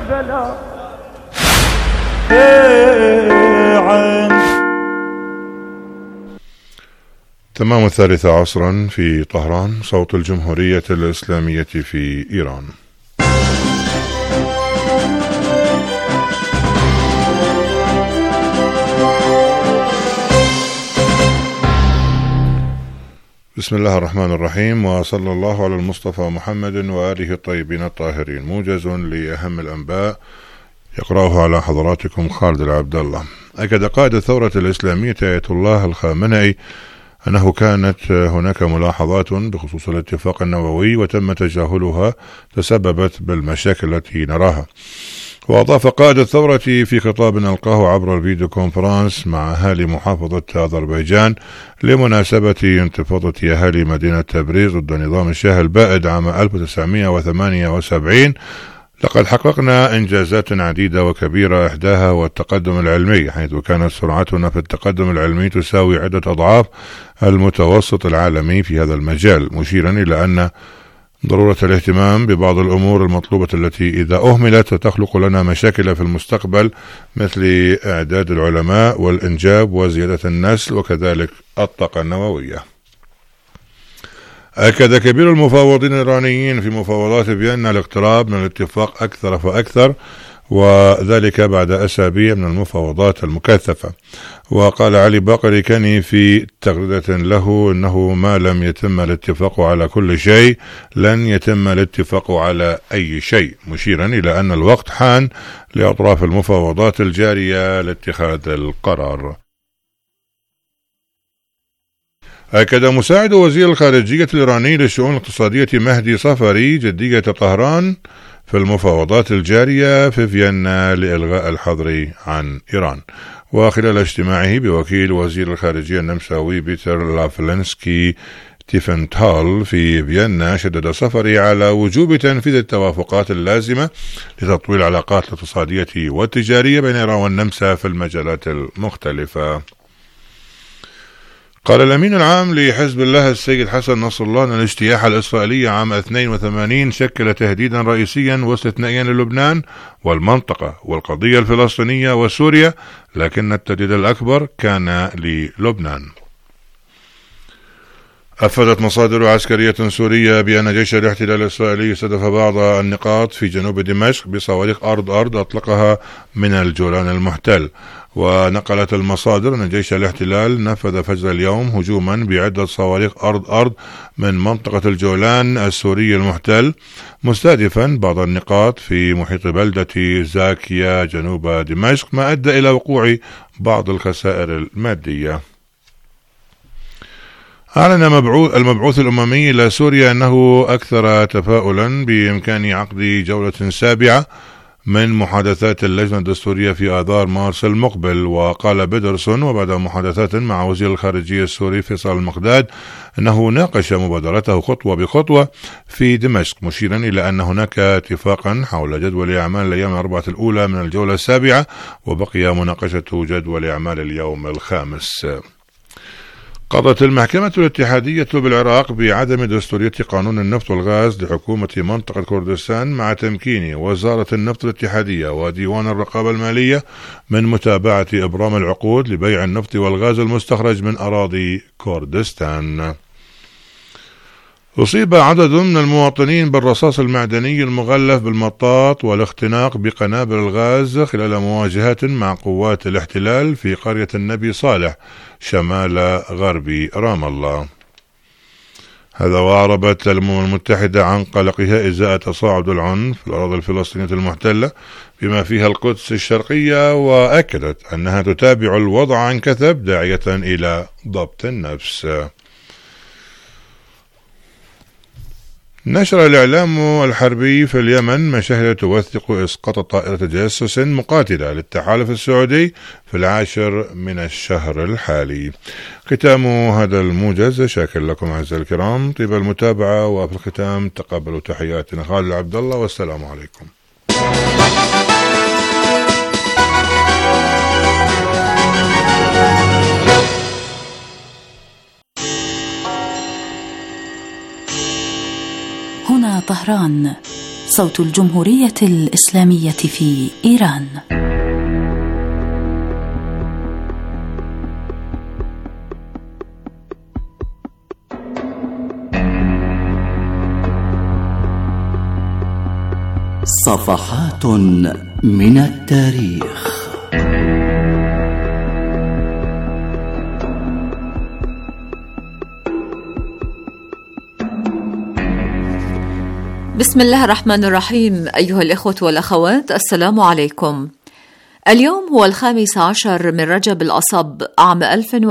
كربلاء. تمام 13 في طهران، صوت الجمهورية الإسلامية في إيران. بسم الله الرحمن الرحيم، وصلى الله على المصطفى محمد وآله الطيبين الطاهرين. موجز لأهم الأنباء يقرأه على حضراتكم خالد العبد الله. أكد قائد الثورة الإسلامية آية الله الخامنئي أنه كانت هناك ملاحظات بخصوص الاتفاق النووي وتم تجاهلها تسببت بالمشاكل التي نراها. وأضاف قائد الثورة في خطاب ألقاه عبر الفيديو كونفرنس مع أهالي محافظة أذربيجان لمناسبة انتفاضة أهالي مدينة تبريز ضد نظام الشاه البائد عام 1978: لقد حققنا إنجازات عديدة وكبيرة، إحداها هو التقدم العلمي، حيث كانت سرعتنا في التقدم العلمي تساوي عدة أضعاف المتوسط العالمي في هذا المجال، مشيرا إلى أن ضرورة الاهتمام ببعض الأمور المطلوبة التي إذا أهملت ستخلق لنا مشاكل في المستقبل، مثل إعداد العلماء والإنجاب وزيادة النسل وكذلك الطاقة النووية. أكد كبير المفاوضين الإيرانيين في مفاوضات فيينا الاقتراب من الاتفاق أكثر فأكثر، وذلك بعد أسابيع من المفاوضات المكثفة. وقال علي باقر كاني في تغريدة له إنه ما لم يتم الاتفاق على كل شيء لن يتم الاتفاق على أي شيء، مشيرا إلى أن الوقت حان لأطراف المفاوضات الجارية لاتخاذ القرار. أكد مساعد وزير الخارجية الإيراني للشؤون الاقتصادية مهدي صفري جدية طهران في المفاوضات الجارية في فيينا لإلغاء الحظر عن إيران. وخلال اجتماعه بوكيل وزير الخارجية النمساوي بيتر لافلنسكي تيفنتال في فيينا، شدد صفري على وجوب تنفيذ التوافقات اللازمة لتطوير العلاقات الاقتصادية والتجارية بين إيران والنمسا في المجالات المختلفة. قال الأمين العام لحزب الله السيد حسن نصر الله أن الاجتياح الإسرائيلي عام 82 شكل تهديدا رئيسيا واستثنائيا للبنان والمنطقة والقضية الفلسطينية وسوريا، لكن التهديد الأكبر كان للبنان. أفادت مصادر عسكرية سورية بأن جيش الاحتلال الإسرائيلي استهدف بعض النقاط في جنوب دمشق بصواريخ أرض أطلقها من الجولان المحتل. ونقلت المصادر أن جيش الاحتلال نفذ فجر اليوم هجوما بعدة صواريخ أرض من منطقة الجولان السوري المحتل، مستهدفا بعض النقاط في محيط بلدة زاكيا جنوب دمشق، ما أدى إلى وقوع بعض الخسائر المادية. أعلن المبعوث الأممي إلى سوريا أنه أكثر تفاؤلا بإمكان عقد جولة سابعة من محادثات اللجنة الدستورية في آذار مارس المقبل. وقال بيدرسون وبعد محادثات مع وزير الخارجية السوري فيصل المقداد أنه ناقش مبادرته خطوة بخطوة في دمشق، مشيرا إلى أن هناك اتفاقا حول جدول أعمال الأيام الأربعة الأولى من الجولة السابعة، وبقي مناقشة جدول أعمال اليوم الخامس. قضت المحكمة الاتحادية بالعراق بعدم دستورية قانون النفط والغاز لحكومة منطقة كردستان، مع تمكين وزارة النفط الاتحادية وديوان الرقابة المالية من متابعة إبرام العقود لبيع النفط والغاز المستخرج من أراضي كردستان. أصيب عدد من المواطنين بالرصاص المعدني المغلف بالمطاط والاختناق بقنابل الغاز خلال مواجهات مع قوات الاحتلال في قرية النبي صالح شمال غرب رام الله. هذا وأعربت الأمم المتحدة عن قلقها إزاء تصاعد العنف في الأراضي الفلسطينية المحتلة بما فيها القدس الشرقية، وأكدت أنها تتابع الوضع عن كثب داعية إلى ضبط النفس. نشر الإعلام الحربي في اليمن مشاهد توثق إسقاط طائرة تجسس مقاتلة للتحالف السعودي في 10 من الشهر الحالي. ختام هذا الموجز، شاكر لكم أعزائي الكرام طيب المتابعة، وفي الختام تقبلوا تحياتنا خالد عبد الله، والسلام عليكم. هنا طهران صوت الجمهورية الإسلامية في إيران. صفحات من التاريخ. بسم الله الرحمن الرحيم. أيها الإخوة والأخوات، السلام عليكم. اليوم هو 15 من رجب الأصب عام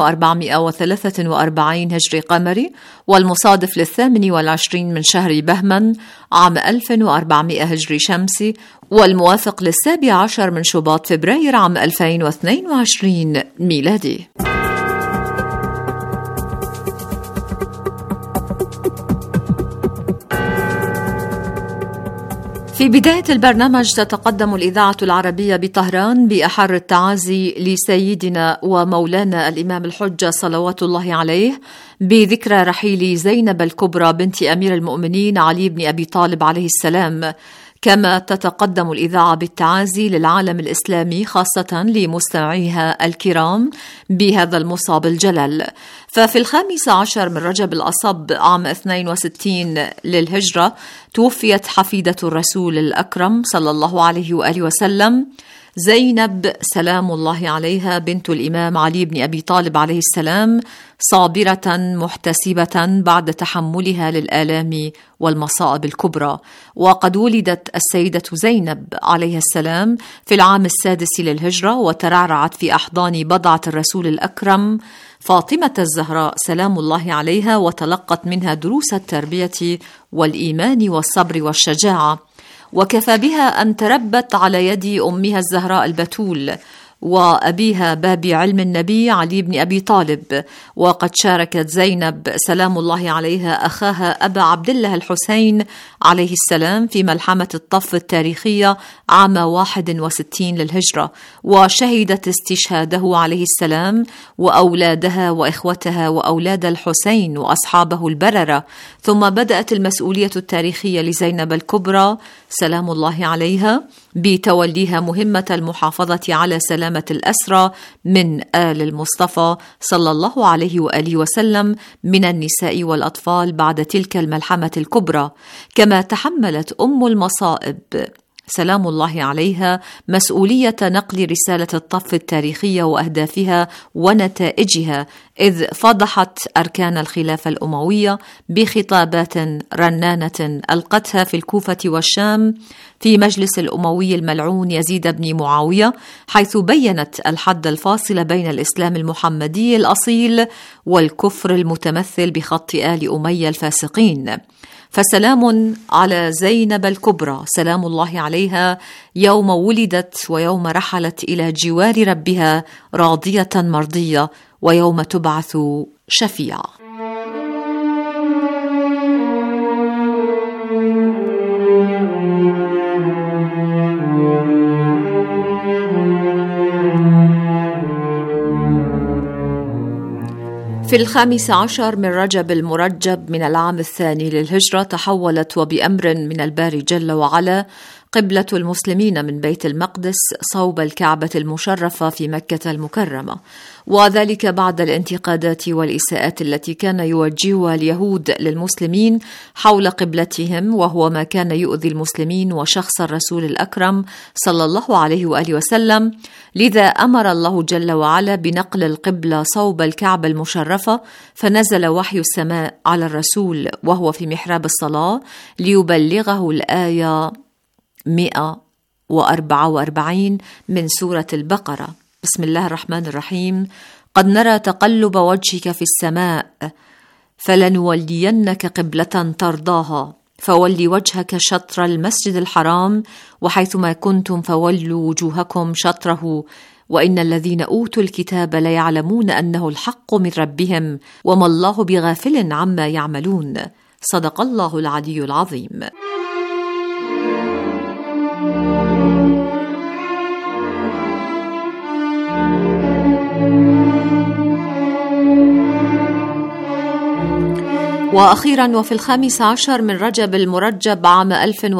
1443 هجري قمري، والمصادف 28 من شهر بهمن عام 1400 هجري شمسي، والموافق 17 من شباط فبراير عام 2022 ميلادي. في بداية البرنامج تتقدم الإذاعة العربية بطهران بأحر التعازي لسيدنا ومولانا الإمام الحجة صلوات الله عليه بذكرى رحيل زينب الكبرى بنت أمير المؤمنين علي بن أبي طالب عليه السلام. كما تتقدم الإذاعة بالتعازي للعالم الإسلامي، خاصة لمستمعيها الكرام بهذا المصاب الجلل. ففي 15 من رجب الأصب عام 62 للهجرة توفيت حفيدة الرسول الأكرم صلى الله عليه وآله وسلم، زينب سلام الله عليها بنت الإمام علي بن أبي طالب عليه السلام، صابرة محتسبة بعد تحملها للآلام والمصائب الكبرى. وقد ولدت السيدة زينب عليه السلام في العام 6 للهجرة، وترعرعت في أحضان بضعة الرسول الأكرم فاطمة الزهراء سلام الله عليها، وتلقت منها دروس التربية والإيمان والصبر والشجاعة. وكفى بها أن تربت على يد أمها الزهراء البتول وأبيها باب علم النبي علي بن أبي طالب. وقد شاركت زينب سلام الله عليها أخاها أبا عبد الله الحسين عليه السلام في ملحمة الطف التاريخية عام 61 للهجرة، وشهدت استشهاده عليه السلام وأولادها وإخوتها وأولاد الحسين وأصحابه البررة. ثم بدأت المسؤولية التاريخية لزينب الكبرى سلام الله عليها بتوليها مهمة المحافظة على سلامة الأسرى من آل المصطفى صلى الله عليه وآله وسلم من النساء والأطفال بعد تلك الملحمة الكبرى. كما تحملت أم المصائب سلام الله عليها مسؤولية نقل رسالة الطف التاريخية وأهدافها ونتائجها، إذ فضحت أركان الخلافة الأموية بخطابات رنانة ألقتها في الكوفة والشام في مجلس الأموي الملعون يزيد بن معاوية، حيث بيّنت الحد الفاصل بين الإسلام المحمدي الأصيل والكفر المتمثل بخط آل أمية الفاسقين. فسلام على زينب الكبرى سلام الله عليها يوم ولدت ويوم رحلت إلى جوار ربها راضية مرضية، ويوم تبعث شفيعة. في 15 من رجب المرجب من العام 2 للهجرة تحولت وبأمر من الباري جل وعلا قبلة المسلمين من بيت المقدس صوب الكعبة المشرفة في مكة المكرمة، وذلك بعد الانتقادات والإساءات التي كان يوجهها اليهود للمسلمين حول قبلتهم، وهو ما كان يؤذي المسلمين وشخص الرسول الأكرم صلى الله عليه وآله وسلم. لذا أمر الله جل وعلا بنقل القبلة صوب الكعبة المشرفة، فنزل وحي السماء على الرسول وهو في محراب الصلاة ليبلغه الآية 144 من سورة البقرة. بسم الله الرحمن الرحيم. قد نرى تقلب وجهك في السماء فلنولينك قبلة ترضاها فولي وجهك شطر المسجد الحرام وحيثما كنتم فولوا وجوهكم شطره وإن الذين أوتوا الكتاب ليعلمون أنه الحق من ربهم وما الله بغافل عما يعملون. صدق الله العلي العظيم. وأخيرا وفي 15 من رجب المرجب عام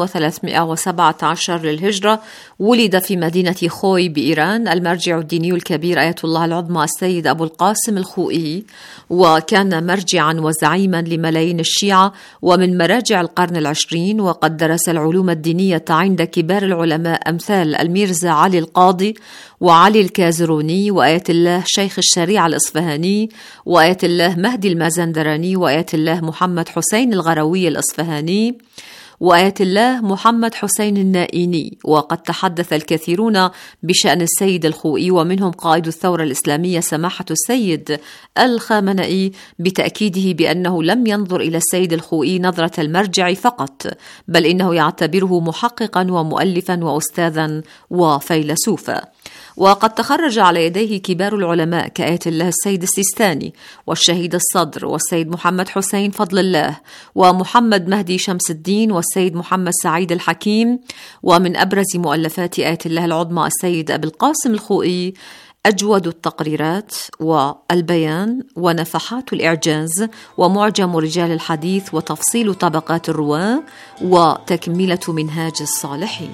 1317 للهجرة ولد في مدينة خوي بإيران المرجع الديني الكبير آية الله العظمى السيد أبو القاسم الخوئي، وكان مرجعا وزعيما لملايين الشيعة ومن مراجع القرن العشرين، وقد درس العلوم الدينية عند كبار العلماء أمثال الميرزا علي القاضي وعلي الكازروني وآية الله شيخ الشريعة الإصفهاني وآية الله مهدي المازندراني وآية الله محمد حسين الغروي الإصفهاني وآية الله محمد حسين النائيني. وقد تحدث الكثيرون بشأن السيد الخوئي، ومنهم قائد الثورة الإسلامية سماحة السيد الخامنئي، بتأكيده بأنه لم ينظر إلى السيد الخوئي نظرة المرجع فقط، بل إنه يعتبره محققا ومؤلفا وأستاذا وفيلسوفا. وقد تخرج على يديه كبار العلماء كآية الله السيد السيستاني والشهيد الصدر والسيد محمد حسين فضل الله ومحمد مهدي شمس الدين والسيد محمد سعيد الحكيم. ومن أبرز مؤلفات آية الله العظمى السيد أبي القاسم الخوئي أجود التقريرات والبيان ونفحات الإعجاز ومعجم رجال الحديث وتفصيل طبقات الرواة وتكملة منهاج الصالحين.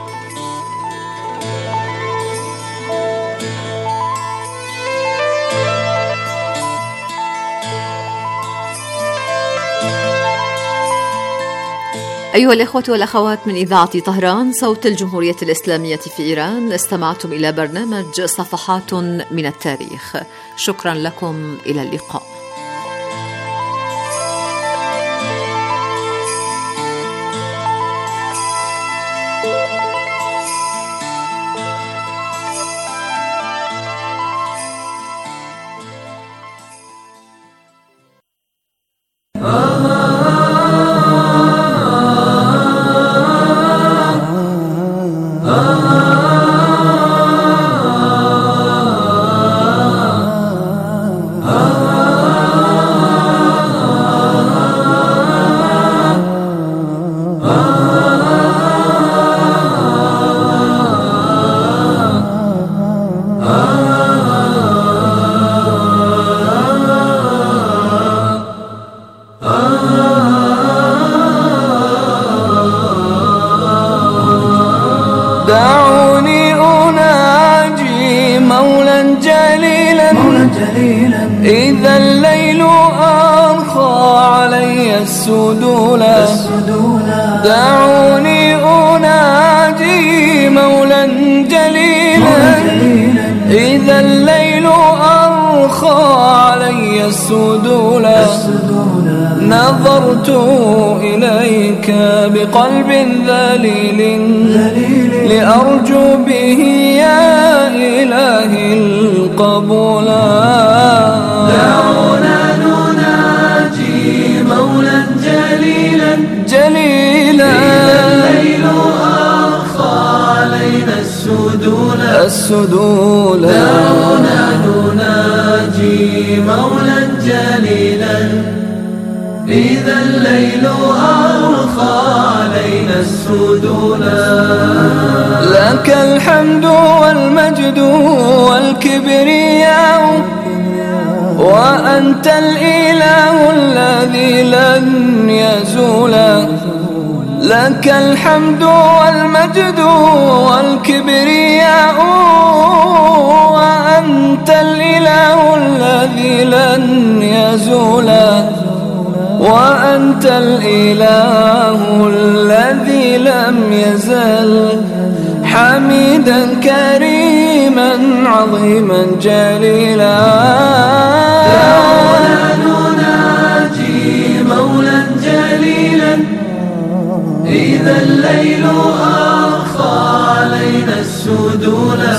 أيها الإخوة والأخوات من إذاعة طهران صوت الجمهورية الإسلامية في إيران، استمعتم إلى برنامج صفحات من التاريخ. شكرا لكم، إلى اللقاء. دعوني أناجي مولا جليلا إذا الليل أرخى علي السدولا. دعوني أناجي مولا جليلا إذا الليل أرخى علي السدولا. نظرت إليك بقلب ذليل لأرجو به يا إلهي القبولا. دعونا نناجي مولا جليلا جليلا إذا الليل أرخى علينا السدولا. دعونا نناجي مولا جليلا إذا الليل أرخى علينا السدولا. لك الحمد والمجد والكبرياء وأنت الإله الذي لن يزول. لك الحمد والمجد والكبرياء وأنت الإله الذي لن يزول. وأنت الإله الذي لم يزل حميدا كريما عظيما جليلا. دعونا نناجي مولا جليلا إذا الليل أرخى علينا السدولا.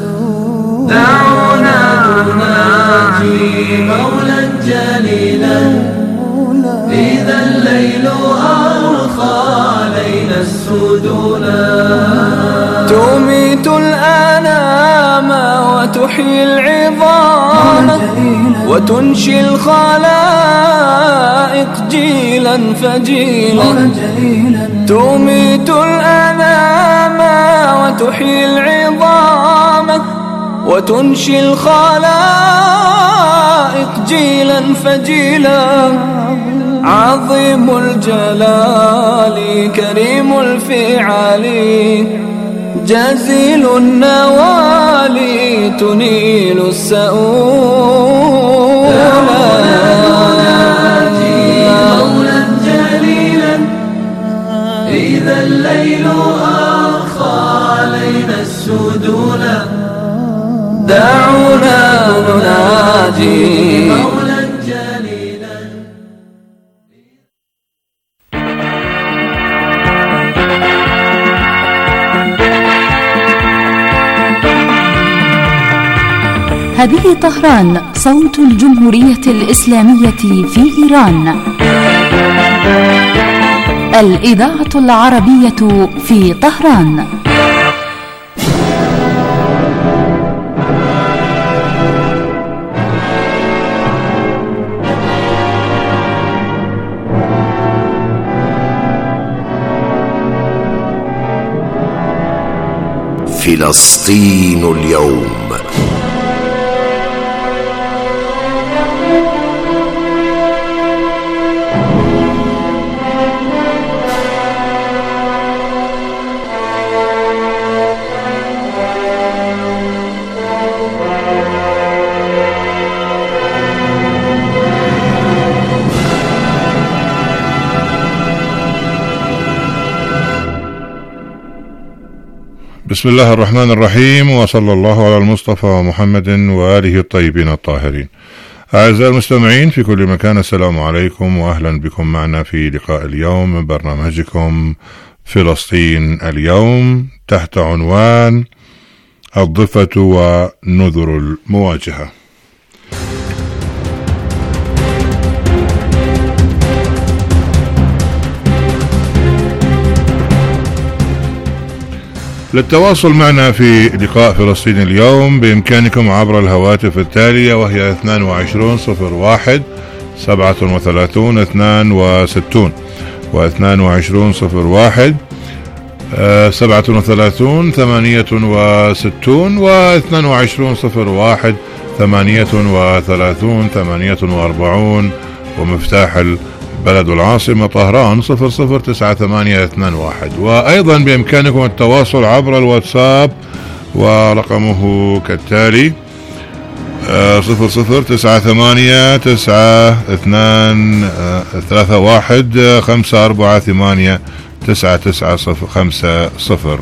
دعونا نناجي مولا جليلا إذا الليل أرخى علينا السدولا. تميت الأنام وتحيي العظام وتنشي الخلائق جيلا فجيلا. تميت الأنام وتحيي العظام وتنشي الخلائق جيلا فجيلا. عظيم الجلال كريم الفعال جزيل النوال تنيل السؤول مولا جليلا إذا الليل أرخى علينا السدول دعونا نناجي مولا جليلا. هذه طهران صوت الجمهورية الإسلامية في إيران. الإذاعة العربية في طهران. فلسطين اليوم. بسم الله الرحمن الرحيم، وصلى الله على المصطفى محمد وآله الطيبين الطاهرين. أعزائي المستمعين في كل مكان، السلام عليكم وأهلا بكم معنا في لقاء اليوم من برنامجكم فلسطين اليوم تحت عنوان الضفة ونذر المواجهة. للتواصل معنا في لقاء فلسطين اليوم بإمكانكم عبر الهواتف التالية، وهي 2201 37 62 و2201 37 68 و2201 38 48 ومفتاح بلد العاصمة طهران 009821. وأيضا بإمكانكم التواصل عبر الواتساب ورقمه كالتالي 00923215489950.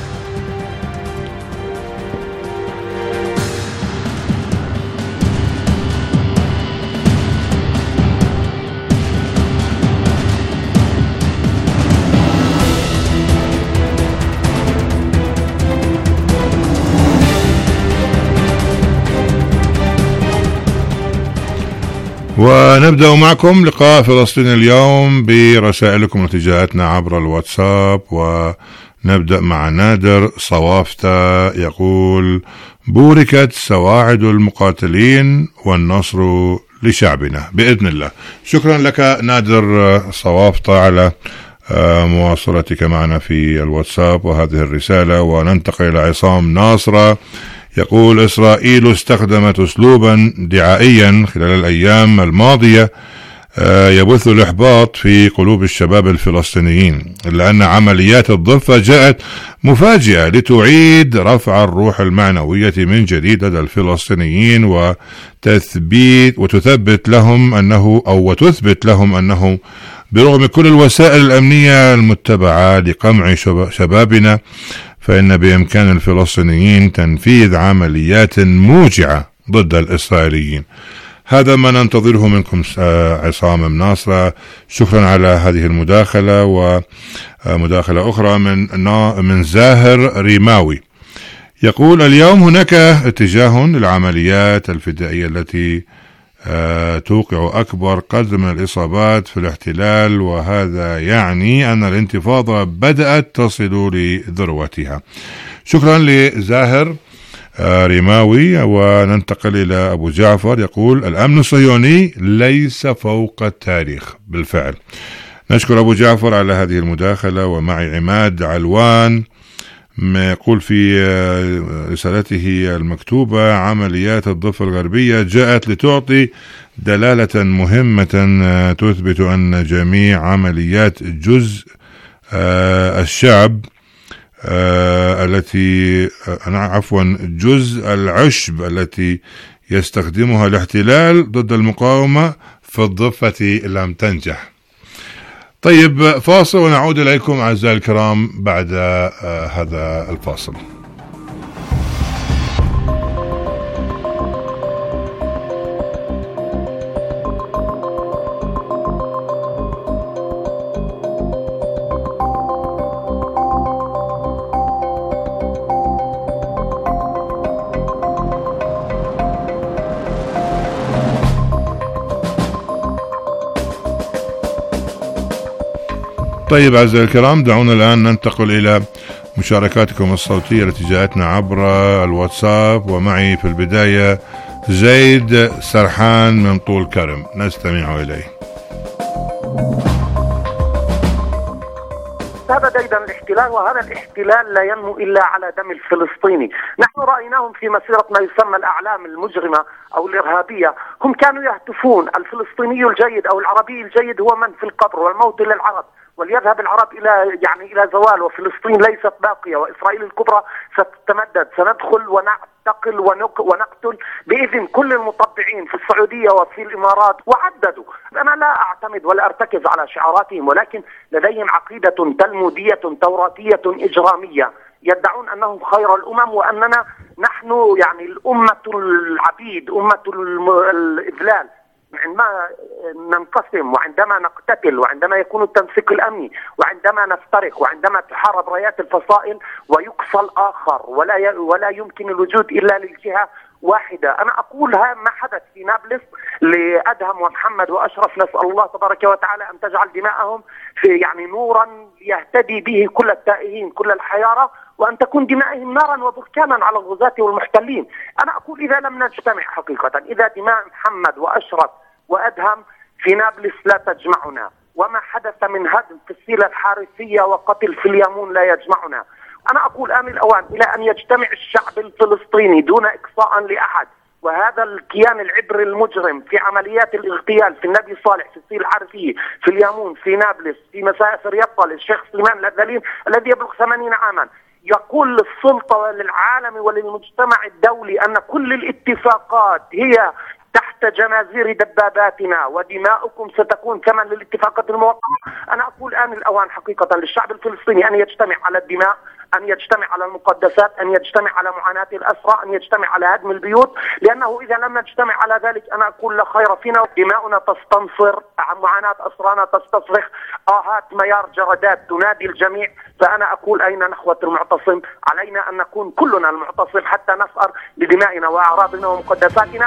ونبدأ معكم لقاء فلسطين اليوم برسائلكم واتجاهاتنا عبر الواتساب. ونبدأ مع نادر صوافته، يقول: بوركت سواعد المقاتلين والنصر لشعبنا بإذن الله. شكرا لك نادر صوافته على مواصلتك معنا في الواتساب وهذه الرسالة. وننتقل إلى عصام ناصرة، يقول: إسرائيل استخدمت أسلوبا دعائيا خلال الأيام الماضية يبث الإحباط في قلوب الشباب الفلسطينيين، إلا أن عمليات الضفة جاءت مفاجئة لتعيد رفع الروح المعنوية من جديد لدى الفلسطينيين وتثبت لهم أنه برغم كل الوسائل الأمنية المتبعة لقمع شبابنا، فإن بإمكان الفلسطينيين تنفيذ عمليات موجعة ضد الإسرائيليين. هذا ما ننتظره منكم عصام الناصرة. شكرا على هذه المداخلة. ومداخلة أخرى من زاهر ريماوي، يقول: اليوم هناك اتجاه للعمليات الفدائية التي توقع أكبر قدر من الإصابات في الاحتلال، وهذا يعني أن الانتفاضة بدأت تصل لذروتها. شكرا لزاهر ريماوي. وننتقل إلى أبو جعفر، يقول: الأمن الصهيوني ليس فوق التاريخ. بالفعل نشكر أبو جعفر على هذه المداخلة. ومعي عماد علوان ما يقول في رسالته المكتوبة: عمليات الضفة الغربية جاءت لتعطي دلالة مهمة تثبت أن جميع عمليات جزء الشعب جزء العشب التي يستخدمها الاحتلال ضد المقاومة في الضفة لم تنجح. طيب، فاصل ونعود إليكم أعزائي الكرام بعد هذا الفاصل. طيب أعزائي الكرام، دعونا الآن ننتقل إلى مشاركاتكم الصوتية التي جاءتنا عبر الواتساب. ومعي في البداية زيد سرحان من طول كرم، نستمع إليه. هذا ديدن الاحتلال، وهذا الاحتلال لا ينمو إلا على دم الفلسطيني. نحن رأيناهم في مسيرة ما يسمى الأعلام المجرمة أو الإرهابية، هم كانوا يهتفون الفلسطيني الجيد أو العربي الجيد هو من في القبر، والموت للعرب، وليذهب العرب إلى زوال، وفلسطين ليست باقية، وإسرائيل الكبرى ستتمدد، سندخل ونعتقل ونقتل بإذن كل المطبعين في السعودية وفي الإمارات. وعددوا. أنا لا أعتمد ولا أرتكز على شعاراتهم، ولكن لديهم عقيدة تلمودية توراتية إجرامية، يدعون أنهم خير الأمم وأننا نحن يعني الأمة العبيد، أمة الإذلال. عندما ننقسم، وعندما نقتتل، وعندما يكون التمسك الأمني، وعندما نفترق، وعندما تحارب رايات الفصائل ويقصى الآخر، ولا يمكن الوجود إلا للجهة واحدة. أنا أقول ما حدث في نابلس لأدهم ومحمد وأشرف، نسأل الله تبارك وتعالى أن تجعل دماءهم في نورا يهتدي به كل التائهين كل الحيارى، وأن تكون دمائهم نارا وبركانا على الغزاة والمحتلين. أنا أقول إذا لم نجتمع حقيقة، إذا دماء محمد وأشرف وأدهم في نابلس لا تجمعنا، وما حدث من هدم في السيلة الحارثية وقتل في اليمون لا يجمعنا، أنا أقول آن الأوان إلى أن يجتمع الشعب الفلسطيني دون إقصاء لأحد، وهذا الكيان العبري المجرم في عمليات الاغتيال في النبي صالح، في السيل الحارثية، في اليمون، في نابلس، في مسافر يطل، الشيخ سليمان الأذلين الذي يبلغ 80 عاما، يقول للسلطة وللعالم وللمجتمع الدولي أن كل الاتفاقات هي تحت جنازير دباباتنا، ودماؤكم ستكون ثمن للاتفاقات الموقعة. أنا أقول آن الأوان حقيقة للشعب الفلسطيني أن يجتمع على الدماء، أن يجتمع على المقدسات، أن يجتمع على معاناة الأسرى، أن يجتمع على هدم البيوت، لأنه إذا لم نجتمع على ذلك أنا أقول لا خير فينا. دماؤنا تستنصر، معاناة أسرانا تستصرخ، آهات ميار جردات تنادي الجميع. فأنا أقول أين نخوة المعتصم؟ علينا أن نكون كلنا المعتصم حتى نسأر بدمائنا وأعراضنا ومقدساتنا.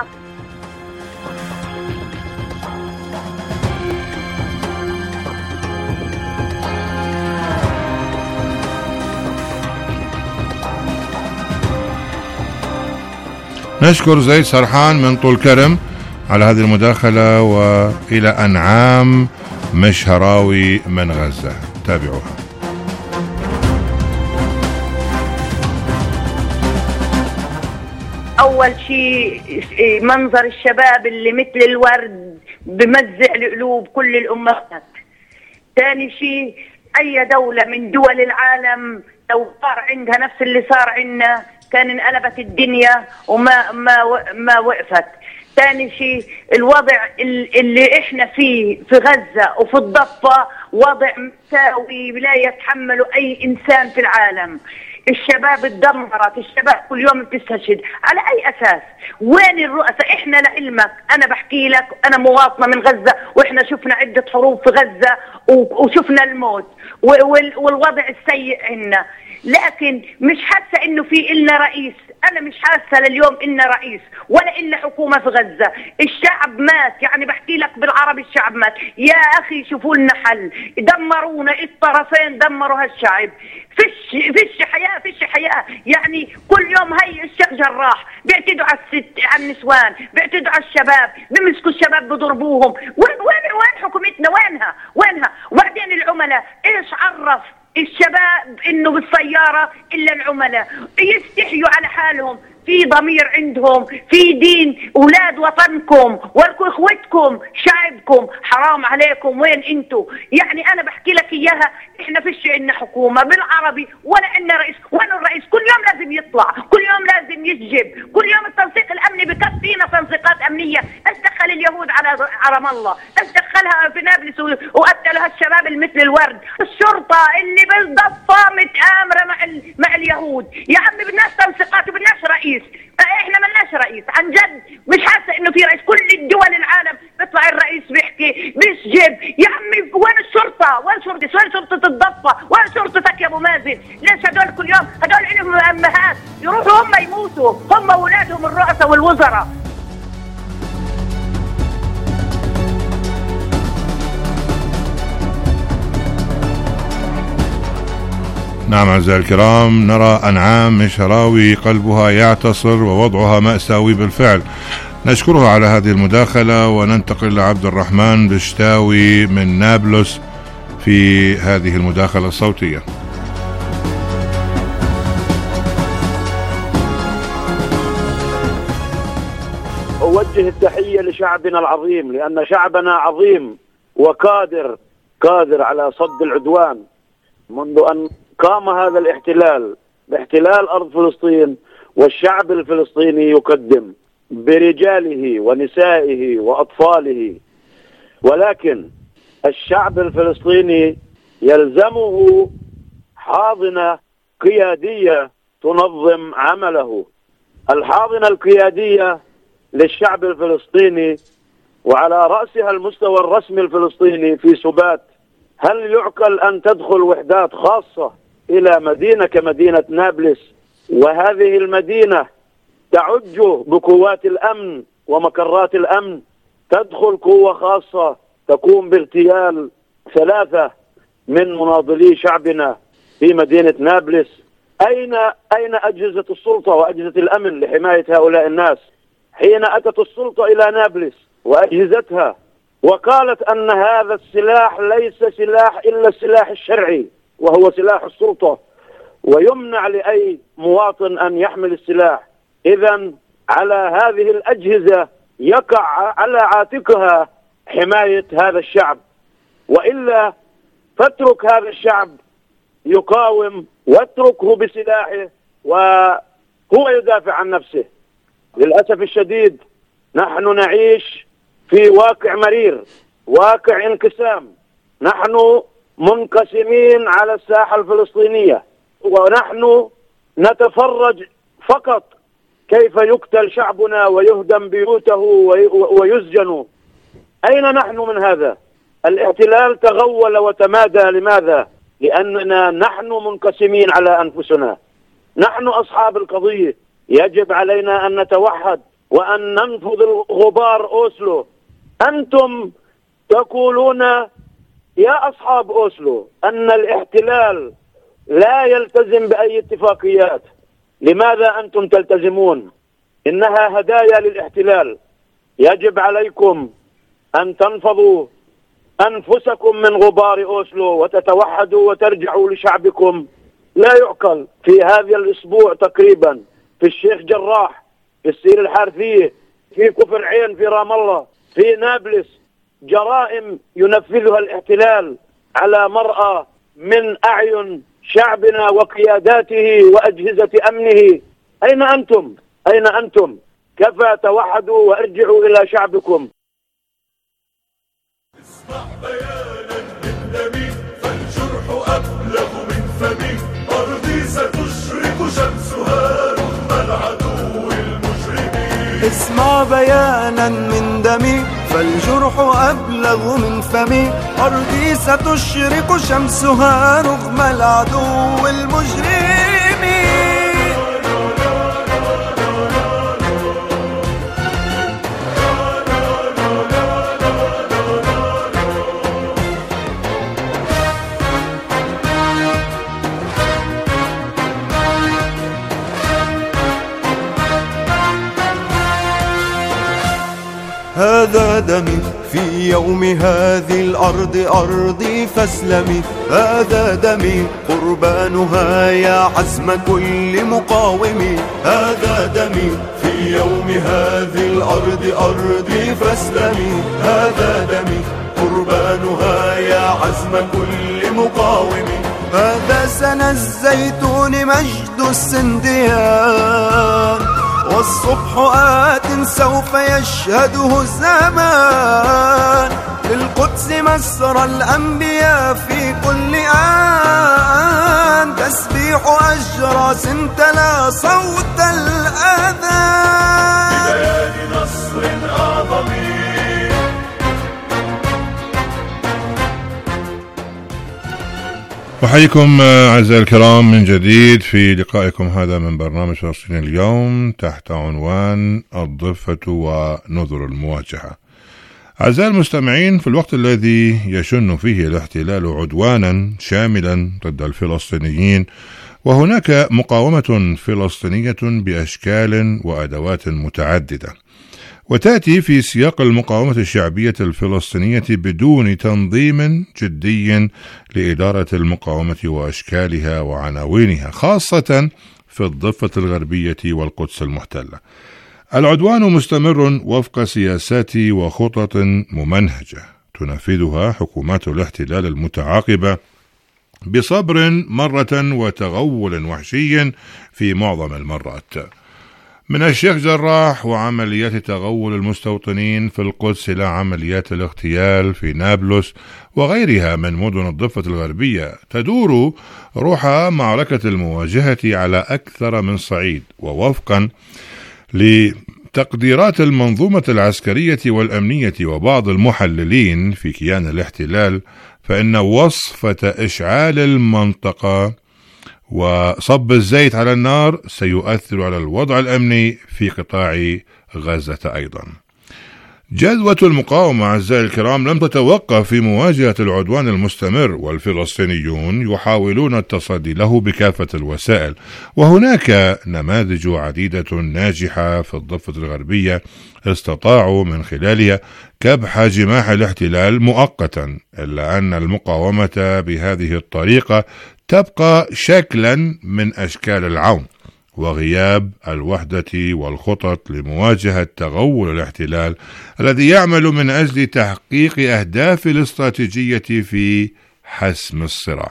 نشكر زيد سرحان من طول كرم على هذه المداخلة. وإلى أنعام مشهراوي من غزة، تابعوها. أول شيء منظر الشباب اللي مثل الورد بمزع القلوب كل الأمهات. ثاني شيء أي دولة من دول العالم لو صار عندها نفس اللي صار عندنا كان انقلبت الدنيا وما وقفت. ثاني شيء الوضع اللي احنا فيه في غزة وفي الضفة وضع مساوي لا يتحمله أي إنسان في العالم. الشباب اتدمرت، الشباب كل يوم بتستشهد. على أي أساس؟ وين الرؤساء؟ إحنا لعلمك أنا بحكي لك أنا مواطنة من غزة، وإحنا شفنا عدة حروب في غزة وشفنا الموت والوضع السيء عنا، لكن مش حاسة إنه في إلنا رئيس. أنا مش حاسة لليوم إلنا رئيس ولا إلنا حكومة في غزة. الشعب مات، يعني بحكي لك بالعربي الشعب مات. يا أخي شوفوا لنا حل. دمرونا الطرفين، دمروا هالشعب. فيش حياة، فيش حياة. يعني كل يوم هي الشيخ جراح بيعتدوا على على النسوان، بيعتدوا على الشباب، بيمسكوا الشباب بضربوهم. وين حكومتنا؟ وينها؟ وبعدين العملاء ايش عرف الشباب انه بالسيارة الا العملاء، يستحيوا على حالهم، في ضمير عندهم، في دين. اولاد وطنكم واخوتكم شعبكم، حرام عليكم. وين انتوا؟ يعني انا بحكي لك اياها، احنا فيش عندنا حكومة بالعربي ولا عندنا رئيس. وين الرئيس؟ كل يوم لازم يطلع، كل يوم لازم يسجب، كل يوم التنسيق الامني بكفينا تنسيقات امنية. ايش دخل اليهود على رام الله؟ ايش دخلها في نابلس وقتلوا هالشباب المثل الورد؟ الشرطة اللي بالضفة متآمرة مع اليهود. يا عمي بدناش تنسيقات وبدناش رئيس، احنا ملناش رئيس عن جد. مش حاسه انه في رئيس. كل الدول العالم بيطلع الرئيس بيحكي بيسجب. يا عمي وين الشرطه؟ وين شرطه الضفه؟ وين شرطتك يا ابو مازن؟ ليش هدول كل يوم هدول لهم امهات يروحوا هم يموتوا، هم واولادهم الرؤساء والوزراء. نعم أعزائي الكرام، نرى أنعام مشراوي قلبها يعتصر ووضعها مأساوي بالفعل. نشكرها على هذه المداخلة، وننتقل لعبد الرحمن بشتاوي من نابلس في هذه المداخلة الصوتية. أوجه التحية لشعبنا العظيم، لأن شعبنا عظيم وقادر على صد العدوان منذ أن قام هذا الاحتلال باحتلال أرض فلسطين. والشعب الفلسطيني يقدم برجاله ونسائه وأطفاله، ولكن الشعب الفلسطيني يلزمه حاضنة قيادية تنظم عمله. الحاضنة القيادية للشعب الفلسطيني وعلى رأسها المستوى الرسمي الفلسطيني في سبات. هل يعقل أن تدخل وحدات خاصة إلى مدينة كمدينة نابلس، وهذه المدينة تعج بقوات الأمن ومقرات الأمن، تدخل قوة خاصة تقوم باغتيال 3 من مناضلي شعبنا في مدينة نابلس؟ أين أجهزة السلطة وأجهزة الأمن لحماية هؤلاء الناس حين أتت السلطة إلى نابلس وأجهزتها وقالت أن هذا السلاح ليس سلاح إلا السلاح الشرعي وهو سلاح السلطة، ويمنع لأي مواطن أن يحمل السلاح؟ إذن على هذه الأجهزة يقع على عاتقها حماية هذا الشعب، وإلا فاترك هذا الشعب يقاوم واتركه بسلاحه وهو يدافع عن نفسه. للأسف الشديد نحن نعيش في واقع مرير، واقع انقسام. نحن منقسمين على الساحة الفلسطينية، ونحن نتفرج فقط كيف يقتل شعبنا ويهدم بيوته ويسجن. أين نحن من هذا؟ الاحتلال تغول وتمادى. لماذا؟ لأننا نحن منقسمين على أنفسنا. نحن أصحاب القضية، يجب علينا أن نتوحد وأن ننفض غبار أوسلو. أنتم تقولون يا أصحاب أوسلو أن الاحتلال لا يلتزم بأي اتفاقيات. لماذا أنتم تلتزمون؟ إنها هدايا للاحتلال. يجب عليكم أن تنفضوا أنفسكم من غبار أوسلو وتتوحدوا وترجعوا لشعبكم. لا يعقل في هذا الأسبوع تقريبا في الشيخ جراح، في السير الحارثية، في كفر عين، في رام الله، في نابلس، جرائم ينفذها الاحتلال على مرأى من أعين شعبنا وقياداته وأجهزة أمنه. أين أنتم؟ أين أنتم؟ كفى، توحدوا وارجعوا إلى شعبكم. اسمع بيانا من دمي فالجرح أبلغ من فمي، أرضي ستشرق شمسها رغم العدو المجرمين. اسمع بيانا من دمي فالجرح أبلغ من فمي، أرضي ستشرق شمسها رغم العدو المجرمين. هذا دمي في يوم هذه الأرض أرضي فاسلمي، هذا دمي قربانها يا عزم كل مقاوم، هذا دمي في يوم هذه الأرض أرضي فاسلمي، هذا دمي قربانها يا عزم كل مقاوم. هذا سنى الزيتون مجد السنديان، والصبح آت سوف يشهده الزمان، للقدس مسرى الأنبياء في كل آن، تسبيح أجراس تلا صوت الأذان ببيان نصر أعظم. أحييكم أعزائي الكرام من جديد في لقائكم هذا من برنامج فلسطين اليوم تحت عنوان الضفة ونذر المواجهة. أعزائي المستمعين، في الوقت الذي يشن فيه الاحتلال عدوانا شاملا ضد الفلسطينيين، وهناك مقاومة فلسطينية بأشكال وأدوات متعددة، وتأتي في سياق المقاومة الشعبية الفلسطينية بدون تنظيم جدي لإدارة المقاومة وأشكالها وعناوينها، خاصة في الضفة الغربية والقدس المحتلة. العدوان مستمر وفق سياسات وخطط ممنهجة تنفذها حكومات الاحتلال المتعاقبة بصبر مرة وتغول وحشي في معظم المرات، من الشيخ جراح وعمليات تغول المستوطنين في القدس إلى عمليات الاغتيال في نابلس وغيرها من مدن الضفة الغربية. تدور روح معركة المواجهة على أكثر من صعيد، ووفقا لتقديرات المنظومة العسكرية والأمنية وبعض المحللين في كيان الاحتلال، فإن وصفة إشعال المنطقة وصب الزيت على النار سيؤثر على الوضع الأمني في قطاع غزة أيضا. جذوة المقاومة أعزائي الكرام لم تتوقف في مواجهة العدوان المستمر، والفلسطينيون يحاولون التصدي له بكافة الوسائل، وهناك نماذج عديدة ناجحة في الضفة الغربية استطاعوا من خلالها كبح جماح الاحتلال مؤقتا، إلا أن المقاومة بهذه الطريقة تبقى شكلا من أشكال العون وغياب الوحدة والخطط لمواجهة تغول الاحتلال الذي يعمل من أجل تحقيق أهداف الاستراتيجية في حسم الصراع.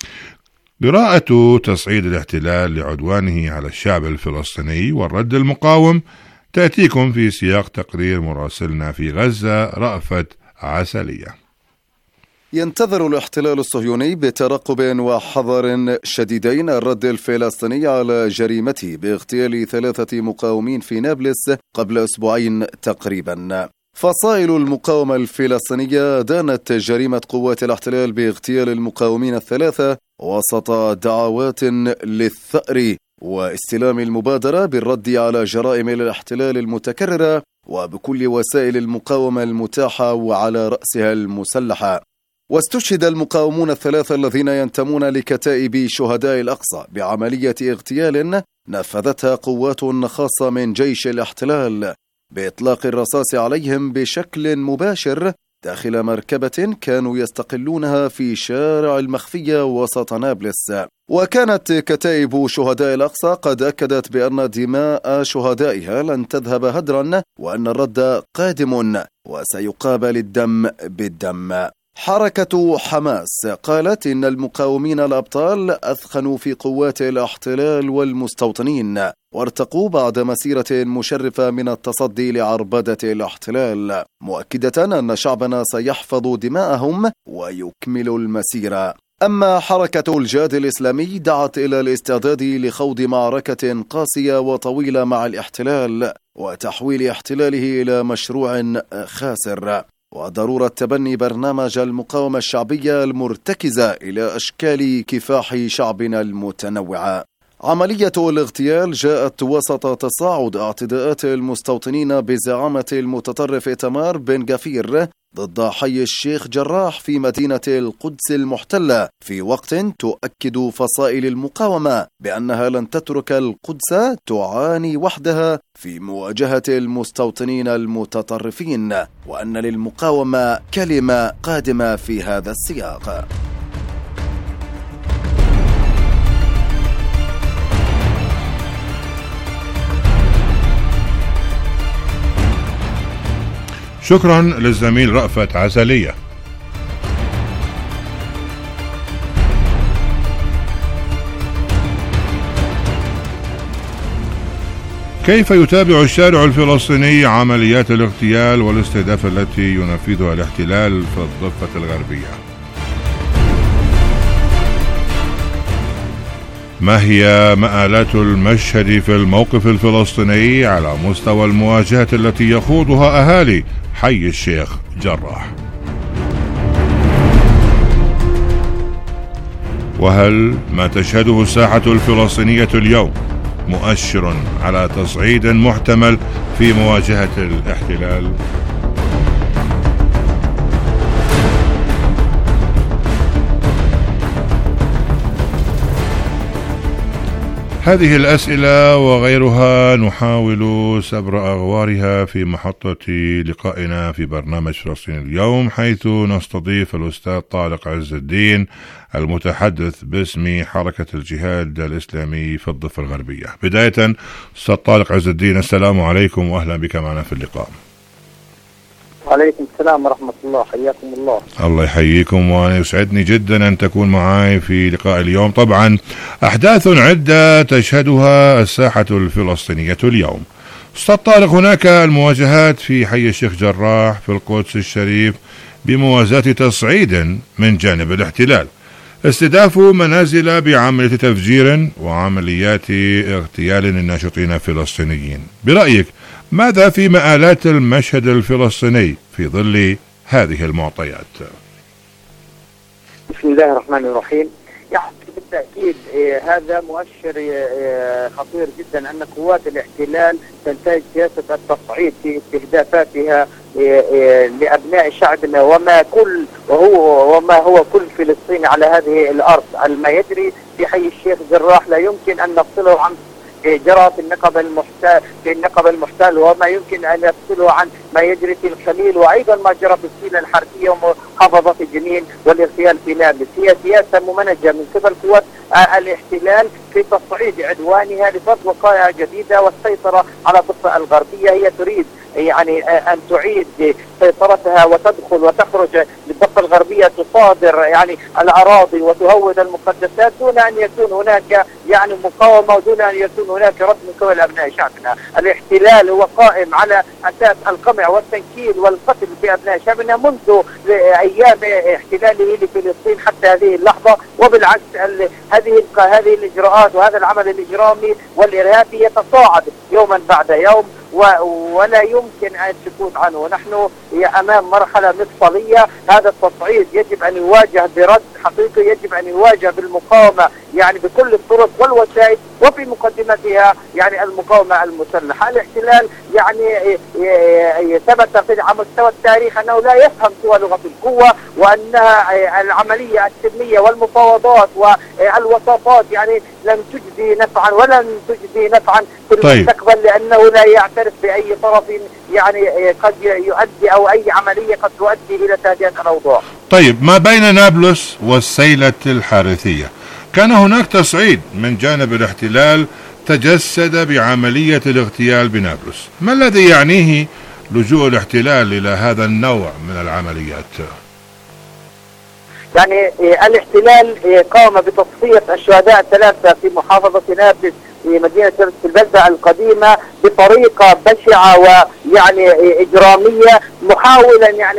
قراءة تصعيد الاحتلال لعدوانه على الشعب الفلسطيني والرد المقاوم تأتيكم في سياق تقرير مراسلنا في غزة رأفت عسلية. ينتظر الاحتلال الصهيوني بترقب وحذر شديدين الرد الفلسطيني على جريمته باغتيال 3 مقاومين في نابلس قبل أسبوعين تقريبا. فصائل المقاومة الفلسطينية دانت جريمة قوات الاحتلال باغتيال المقاومين 3 وسط دعوات للثأر واستلام المبادرة بالرد على جرائم الاحتلال المتكررة وبكل وسائل المقاومة المتاحة وعلى رأسها المسلحة. واستشهد المقاومون 3 الذين ينتمون لكتائب شهداء الأقصى بعملية اغتيال نفذتها قوات خاصة من جيش الاحتلال بإطلاق الرصاص عليهم بشكل مباشر داخل مركبة كانوا يستقلونها في شارع المخفية وسط نابلس. وكانت كتائب شهداء الأقصى قد أكدت بأن دماء شهدائها لن تذهب هدرا وأن الرد قادم وسيقابل الدم بالدم. حركة حماس قالت إن المقاومين الأبطال أثخنوا في قوات الاحتلال والمستوطنين وارتقوا بعد مسيرة مشرفة من التصدي لعربدة الاحتلال، مؤكدة أن شعبنا سيحفظ دماءهم ويكمل المسيرة. أما حركة الجهاد الإسلامي دعت إلى الاستعداد لخوض معركة قاسية وطويلة مع الاحتلال وتحويل احتلاله إلى مشروع خاسر، وضرورة تبني برنامج المقاومة الشعبية المرتكزة إلى أشكال كفاح شعبنا المتنوعة. عملية الاغتيال جاءت وسط تصاعد اعتداءات المستوطنين بزعامة المتطرف إيتمار بن غفير ضد حي الشيخ جراح في مدينة القدس المحتلة، في وقت تؤكد فصائل المقاومة بأنها لن تترك القدس تعاني وحدها في مواجهة المستوطنين المتطرفين، وأن للمقاومة كلمة قادمة في هذا السياق. شكرا للزميل رأفت عسلية. كيف يتابع الشارع الفلسطيني عمليات الاغتيال والاستهداف التي ينفذها الاحتلال في الضفة الغربية؟ ما هي مآلات المشهد في الموقف الفلسطيني على مستوى المواجهة التي يخوضها أهالي حي الشيخ جراح؟ وهل ما تشهده الساحة الفلسطينية اليوم مؤشر على تصعيد محتمل في مواجهة الاحتلال؟ هذه الأسئلة وغيرها نحاول سبر أغوارها في محطة لقائنا في برنامج فلسطين اليوم، حيث نستضيف الأستاذ طارق عز الدين المتحدث باسم حركة الجهاد الإسلامي في الضفة الغربية. بداية أستاذ طارق عز الدين، السلام عليكم وأهلا بك معنا في اللقاء. وعليكم السلام ورحمة الله، حياكم الله. الله يحييكم، وأنا يسعدني جدا أن تكون معي في لقاء اليوم. طبعا أحداث عدة تشهدها الساحة الفلسطينية اليوم. أستاذ طارق، هناك المواجهات في حي الشيخ جراح في القدس الشريف بموازاة تصعيد من جانب الاحتلال، استهداف منازل بعملية تفجير وعمليات اغتيال الناشطين الفلسطينيين. برأيك ماذا في مآلات المشهد الفلسطيني في ظل هذه المعطيات؟ بسم الله الرحمن الرحيم. يعني بالتأكيد هذا مؤشر خطير جدا أن قوات الاحتلال تنتهج سياسة التصعيد في استهدافاتها لأبناء شعبنا وما هو كل فلسطيني على هذه الأرض. ما يجري في حي الشيخ جراح لا يمكن أن نفصله عن جرى في النقب المحتل وما يمكن أن يفصله عن ما يجري في الخليل، وأيضا ما جرى في السيناء الحربية ومحافظة جنين والاغتيال في نابلس. هي سياسة ممنهجة من قبل قوات الاحتلال في تصعيد عدوانها لفرض وقائع جديدة والسيطرة على الضفة الغربية. هي تريد يعني أن تعيد سيطرتها وتدخل وتخرج للضفة الغربية، تصادر يعني الأراضي وتهود المقدسات دون أن يكون هناك يعني مقاومة ودون أن يكون هناك رد من قبل أبناء شعبنا. الاحتلال هو قائم على أساس القمع والتنكيل والقتل في أبناء شعبنا منذ أيام احتلاله لفلسطين حتى هذه اللحظة. وبالعكس هذه الإجراءات وهذا العمل الإجرامي والإرهابي يتصاعد يوما بعد يوم ولا يمكن أن تكون عنه. نحن أمام مرحلة مفصلية. هذا التصعيد يجب أن يواجه برد حقيقي، يجب أن يواجه بالمقاومة يعني بكل الطرق والوسائل، وفي مقدمتها يعني المقاومة المسلحة. الاحتلال يعني ثبت على مستوى التاريخ أنه لا يفهم سوى لغة القوة، وأنها العملية السلمية والمفاوضات والوساطات يعني لن تجدي نفعا ولن تجدي نفعا في المستقبل، لأنه لا يعترف بأي طرف يعني قد يؤدي أو أي عملية قد تؤدي إلى تهدئة الأوضاع. طيب، ما بين نابلس والسيلة الحارثية كان هناك تصعيد من جانب الاحتلال تجسد بعملية الاغتيال بنابلس. ما الذي يعنيه لجوء الاحتلال إلى هذا النوع من العمليات؟ يعني الاحتلال قام بتصفية الشهداء الثلاثة في محافظة نابلس في مدينة البلدة القديمة بطريقة بشعة ويعني إجرامية، محاولا يعني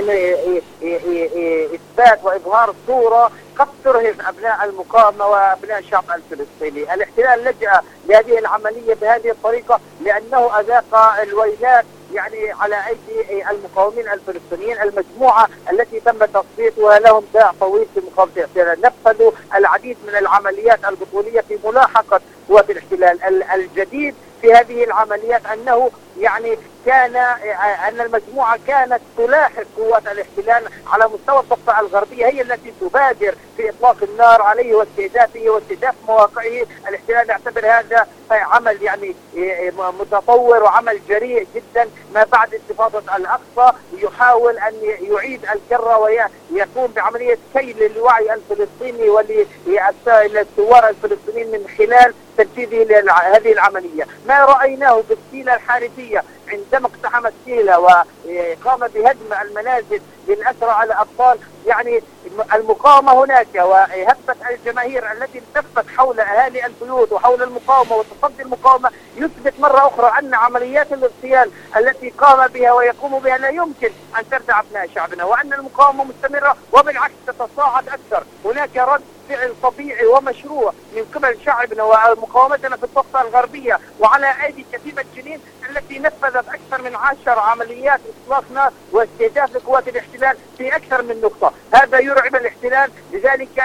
إثبات وإظهار صورة قد ترهب أبناء المقاومة وأبناء الشعب الفلسطيني. الاحتلال لجأ لهذه العملية بهذه الطريقة لأنه أذاق الويلات يعني على أيدي المقاومين الفلسطينيين، المجموعة التي تم تصفيتها لهم باع طويل في مقاومة الاحتلال. نفذوا العديد من العمليات البطولية في ملاحقة قوات الاحتلال. الجديد في هذه العمليات أنه يعني أن المجموعة كانت تلاحق قوات الاحتلال على مستوى الضفة الغربية، هي التي تبادر في إطلاق النار عليه واستهدافه واستهداف مواقعه. الاحتلال يعتبر هذا عمل يعني متطور وعمل جريء جدا. ما بعد انتفاضة الأقصى يحاول أن يعيد الكرة ويقوم بعملية كي للوعي الفلسطيني وللثوار الفلسطينيين من خلال تنفيذه لهذه العملية. ما رأيناه بالسيلة الحارثية عندما اقتحم السيلة وقام بهدم المنازل للأسرى الأبطال، يعني المقاومة هناك وهبت الجماهير التي التفت حول أهالي البيوت وحول المقاومة وتصدي المقاومة يثبت مرة أخرى أن عمليات الاغتيال التي قام بها ويقوم بها لا يمكن أن تردع أبناء شعبنا، وأن المقاومة مستمرة وبالعكس تتصاعد أكثر. هناك رد فعل طبيعي ومشروع من قبل شعبنا ومقاومتنا في الضفة الغربية وعلى أيدي كتيبة جنين التي نفذت أكثر من 10 عمليات إطلاق نار واستهداف لقوات الاحتلال في أكثر من نقطة. هذا يرعب الاحتلال. لذلك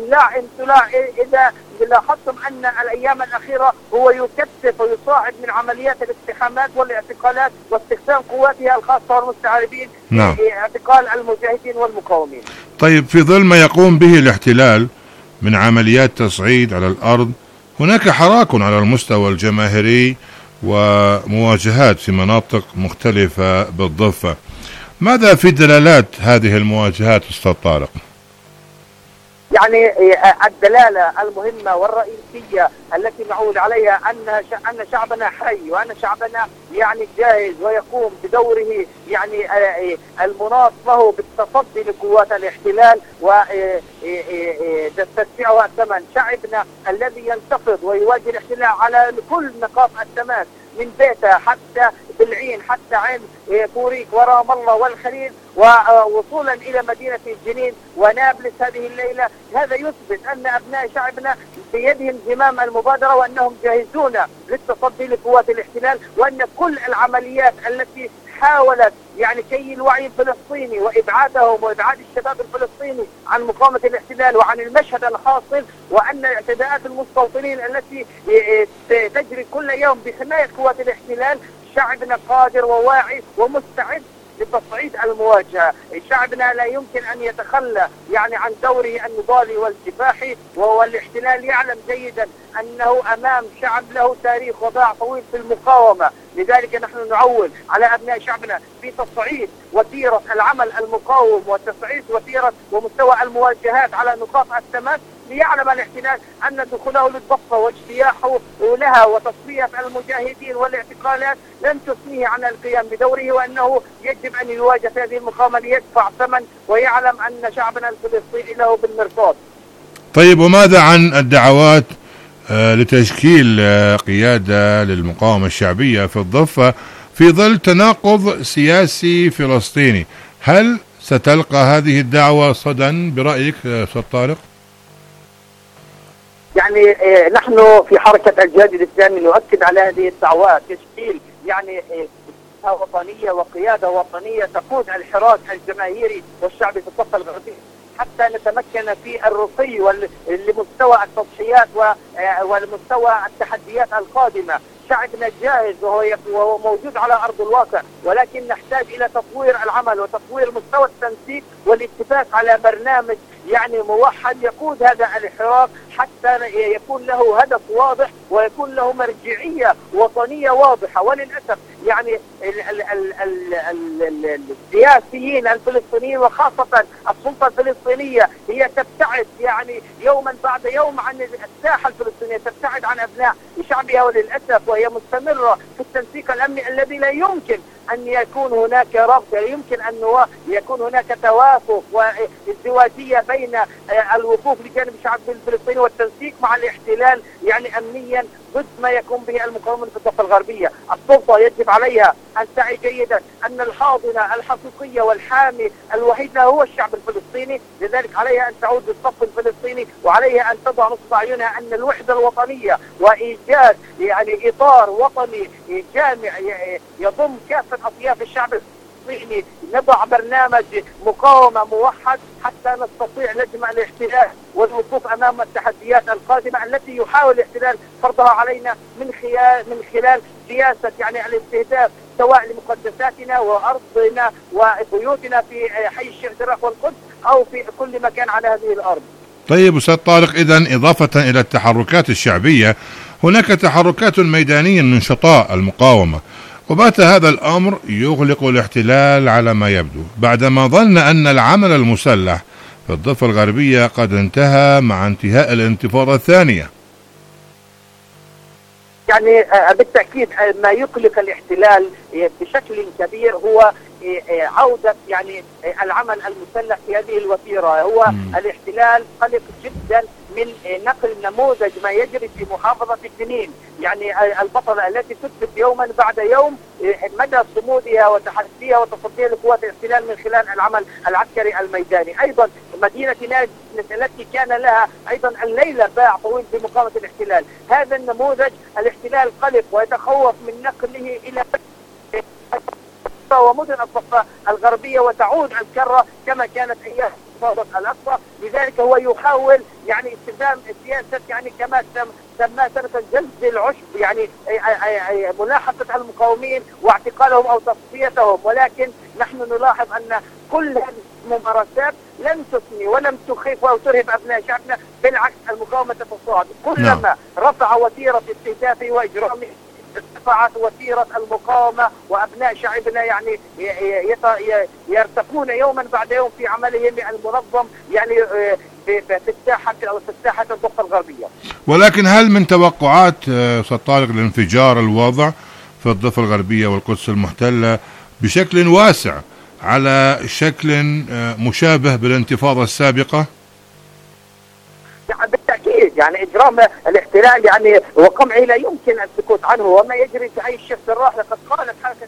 إذا لاحظتم أن الأيام الأخيرة هو يكثف ويصاعد من عمليات الاقتحامات والاعتقالات واستخدام قواتها الخاصة والمستعربين في اعتقال المجاهدين والمقاومين. طيب، في ظل ما يقوم به الاحتلال من عمليات تصعيد على الأرض، هناك حراك على المستوى الجماهيري ومواجهات في مناطق مختلفة بالضفة. ماذا في دلالات هذه المواجهات أستاذ طارق؟ يعني الدلالة المهمة والرئيسية التي نعول عليها أن شعبنا حي، وأن شعبنا يعني جاهز ويقوم بدوره يعني المناط له بالتصدي لقوات الاحتلال وتدفعها الثمن. شعبنا الذي ينتفض ويواجه الاحتلال على كل نقاط التماس من بيته حتى بالعين حتى عين بوريك ورام الله والخليل ووصولا إلى مدينة جنين ونابلس هذه الليلة. هذا يثبت أن أبناء شعبنا بيدهم زمام المبادرة وأنهم جاهزون للتصدي لقوات الاحتلال، وأن كل العمليات التي حاولت يعني كي الوعي الفلسطيني وإبعادهم وإبعاد الشباب الفلسطيني عن مقاومة الاحتلال وعن المشهد الحاصل، وأن اعتداءات المستوطنين التي تجري كل يوم بحماية قوات الاحتلال، شعبنا قادر وواعي ومستعد لتصعيد المواجهة. شعبنا لا يمكن أن يتخلى يعني عن دوره النضالي والكفاحي، والاحتلال يعلم جيدا أنه أمام شعب له تاريخ وباع طويل في المقاومة. لذلك نحن نعول على أبناء شعبنا في تصعيد وتيرة العمل المقاوم وتصعيد وتيرة ومستوى المواجهات على نقاط التماس، ليعلم الاحتلال أن دخوله للضفة واجتياحه لها وتصفية المجاهدين والاعتقالات لن تثنيه عن القيام بدوره، وأنه يجب أن يواجه هذه المقاومة ليدفع ثمن ويعلم أن شعبنا الفلسطيني له بالمرصاد. طيب، وماذا عن الدعوات لتشكيل قيادة للمقاومة الشعبية في الضفة في ظل تناقض سياسي فلسطيني؟ هل ستلقى هذه الدعوة صدى برأيك أستاذ طارق؟ يعني نحن في حركة الجهاد الإسلامي نؤكد على هذه الدعوات، تشكيل يعني وطنية وقيادة وطنية تقود الحراك الجماهيري والشعبي في الضفة الغربية حتى نتمكن في الرقي لمستوى التضحيات ولمستوى التحديات القادمة. شعبنا جاهز وهو موجود على أرض الواقع، ولكن نحتاج إلى تطوير العمل وتطوير مستوى التنسيق والاتفاق على برنامج يعني موحد يقود هذا الحراك حتى يكون له هدف واضح ويكون له مرجعية وطنية واضحة. وللأسف يعني السياسيين الفلسطينيين وخاصة السلطة الفلسطينية هي تبتعد يعني يوما بعد يوم عن الساحة الفلسطينية، تبتعد عن أبناء شعبها، وللأسف وهي مستمرة في التنسيق الأمني الذي لا يمكن أن يكون هناك ربط، لا يمكن أن يكون هناك توافق وازدواجية بين الوقوف لجانب الشعب الفلسطيني والتنسيق مع الاحتلال يعني أمنيا ضد ما يقوم به المقاومون في الضفة الغربية. السلطة يجب عليها أن تعي جيدا أن الحاضنة الحقيقية والحامي الوحيد له هو الشعب الفلسطيني، لذلك عليها أن تعود للصف الفلسطيني وعليها أن تضع نصب عيونها أن الوحدة الوطنية وإيجاد يعني إطار وطني جامع يضم كافة كافة أطياف الشعب الفلسطيني نضع برنامج مقاومة موحد حتى نستطيع نجمع الاحتلال والوقوف أمام التحديات القادمة التي يحاول الاحتلال فرضها علينا من خلال سياسة يعني الاستهداف سواء لمقدساتنا وأرضنا وبيوتنا في حي الشيخ جراح والقدس أو في كل مكان على هذه الأرض. طيب أستاذ طارق، إذن إضافة إلى التحركات الشعبية هناك تحركات ميدانية من نشطاء المقاومة، وبات هذا الأمر يغلق الاحتلال على ما يبدو بعدما ظن أن العمل المسلح في الضفة الغربية قد انتهى مع انتهاء الانتفاضة الثانية. يعني بالتأكيد ما يقلق الاحتلال بشكل كبير هو عودة يعني العمل المسلح في هذه الوتيرة. هو الاحتلال قلق جدا من نقل نموذج ما يجري في محافظة جنين، يعني البطلة التي تثبت يوما بعد يوم مدى صمودها وتحديها وتصديها لقوات الاحتلال من خلال العمل العسكري الميداني. أيضا مدينة ناجي التي كان لها أيضا الليلة باع طويل بمقاومة الاحتلال، هذا النموذج الاحتلال قلق ويتخوف من نقله إلى ومدن الضفة الغربية وتعود الكرة كما كانت أيام انتفاضة الأقصى. لذلك هو يحاول يعني استخدام سياسة يعني كما سماه سنة جلد العشب، يعني ملاحقة المقاومين واعتقالهم أو تصفيتهم، ولكن نحن نلاحظ أن كل هذه الممارسات لم تثني ولم تخيف أو ترهب أبناء شعبنا، بالعكس المقاومة تتصاعد. كلما رفع وتيرة استهدافه وإجرامه ارتفعت وتيرة المقاومة وأبناء شعبنا يعني يرتقون يوما بعد يوم في عملهم المنظم يعني في الساحة الضفة الغربية. ولكن هل من توقعات أستاذ طارق لانفجار الوضع في الضفة الغربية والقدس المحتلة بشكل واسع على شكل مشابه بالانتفاضة السابقة؟ يعني بالتأكيد يعني إجرام الاحتلال يعني وقمعه لا يمكن السكوت عنه، وما يجري في حي الشيخ جراح لقد قالت حركة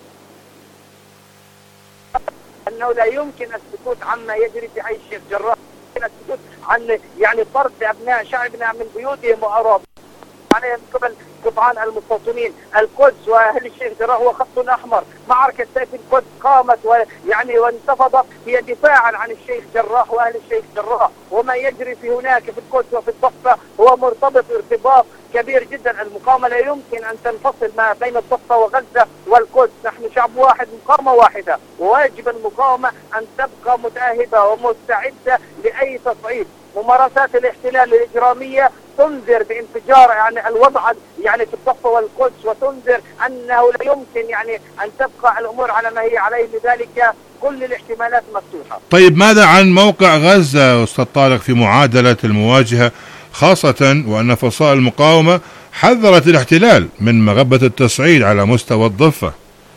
أنه لا يمكن السكوت عما يجري في حي الشيخ جراح، السكوت عن يعني طرد أبناء شعبنا من بيوتهم وأراضيهم عليهم قبل قطعان المستوطنين. القدس وأهل الشيخ جراح هو خط أحمر، معركة سيف القدس قامت ويعني وانتفضت هي دفاعا عن الشيخ جراح وأهل الشيخ جراح، وما يجري في هناك في القدس وفي الضفة هو مرتبط ارتباط كبير جدا. المقاومة لا يمكن أن تنفصل ما بين الضفة وغزة والقدس، نحن شعب واحد مقاومة واحدة، وواجب المقاومة أن تبقى متأهبة ومستعدة لأي تصعيد. ممارسات الاحتلال الإجرامية تنذر بانفجار يعني الوضع يعني في الضفة والقدس، وتنذر أنه لا يمكن يعني أن تبقى الأمور على ما هي عليه، لذلك كل الاحتمالات مفتوحة. طيب ماذا عن موقع غزة أستاذ طارق في معادلة المواجهة، خاصة وأن فصائل المقاومة حذرت الاحتلال من مغبة التصعيد على مستوى الضفة؟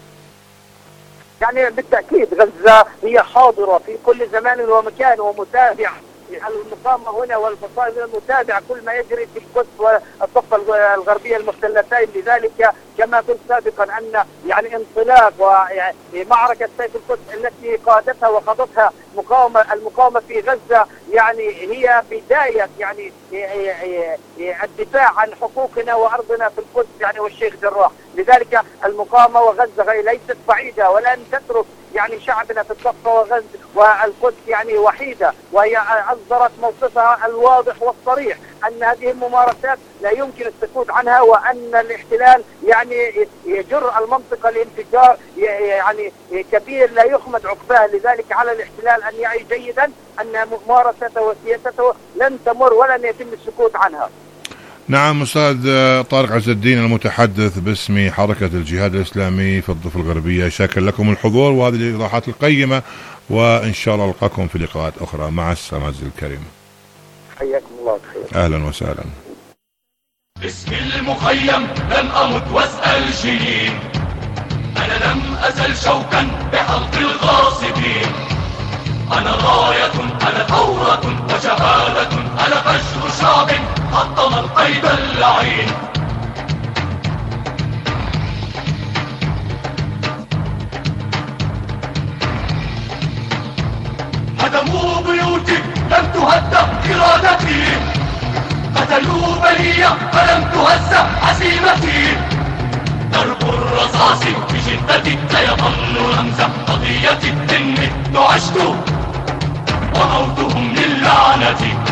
يعني بالتأكيد غزة هي حاضرة في كل زمان ومكان ومتابعة المقاومة هنا والفصائل المتابعة كل ما يجري في القدس والضفة الغربية المحتلتين. لذلك كما قلت سابقا أن يعني انطلاق ومعركة سيف القدس التي قادتها وخاضتها المقاومة في غزة يعني هي بداية يعني الدفاع عن حقوقنا وأرضنا في القدس يعني والشيخ جراح. لذلك المقاومة وغزة ليست بعيدة ولن تترك يعني شعبنا في الضفة وغزة والقدس يعني وحيدة، وهي أصدرت موقفها الواضح والصريح أن هذه الممارسات لا يمكن السكوت عنها، وأن الاحتلال يعني يجر المنطقة لانفجار يعني كبير لا يحمد عقباه. لذلك على الاحتلال أن يعي جيدا أن ممارسته وسياسته لن تمر ولن يتم السكوت عنها. نعم أستاذ طارق عز الدين المتحدث باسم حركة الجهاد الإسلامي في الضفة الغربية، شاكر لكم الحضور وهذه الإيضاحات القيمة، وإن شاء الله ألقاكم في لقاءات أخرى. مع السلامة عز الكريم. حياكم الله بخير. أهلا وسهلا. باسم المخيم لم أمت واسأل شيء، أنا لم أزل شوكا بحلق الغاصبين، أنا راية أنا ثورة وشهادة أنا فجر شعب حطم القيد اللعين. هدموا بيوتي لم تهد إرادتي، قتلوا بنية فلم تهز عزيمتي، ضرب الرصاص شدتي سيظل رمز قضية الدين. عشت وموتهم للعنة.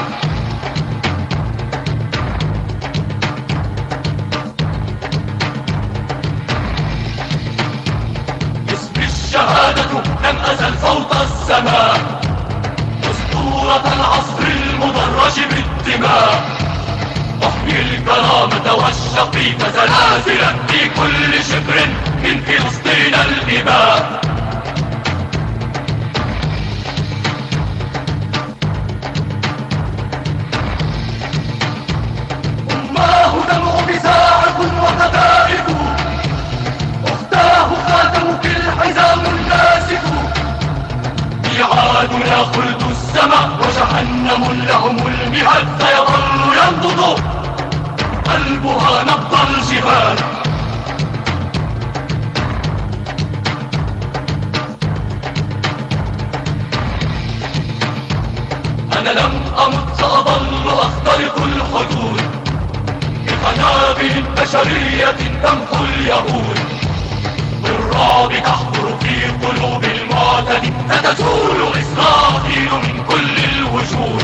اسمي الشهادة لم أزل فوق السماء، أسطورة العصر المدرج بالدماء. أحمي الكرامة والشقيق زلازلا في كل شبر من فلسطين الإباء. أماه دمع بزاعق وكذائب، أختاه خاتمك الحزام الناسف. ميعادنا خلد السماء وجهنم لهم المهاد، سيظل ينبض قلبها نبض الجبال. أنا لم أمت سأظل أخترق الحدود بقنابل بشرية تمحو اليهود. بالرعب تحفر في قلوب المعتدين، ستزول إسرائيل من كل الوجود.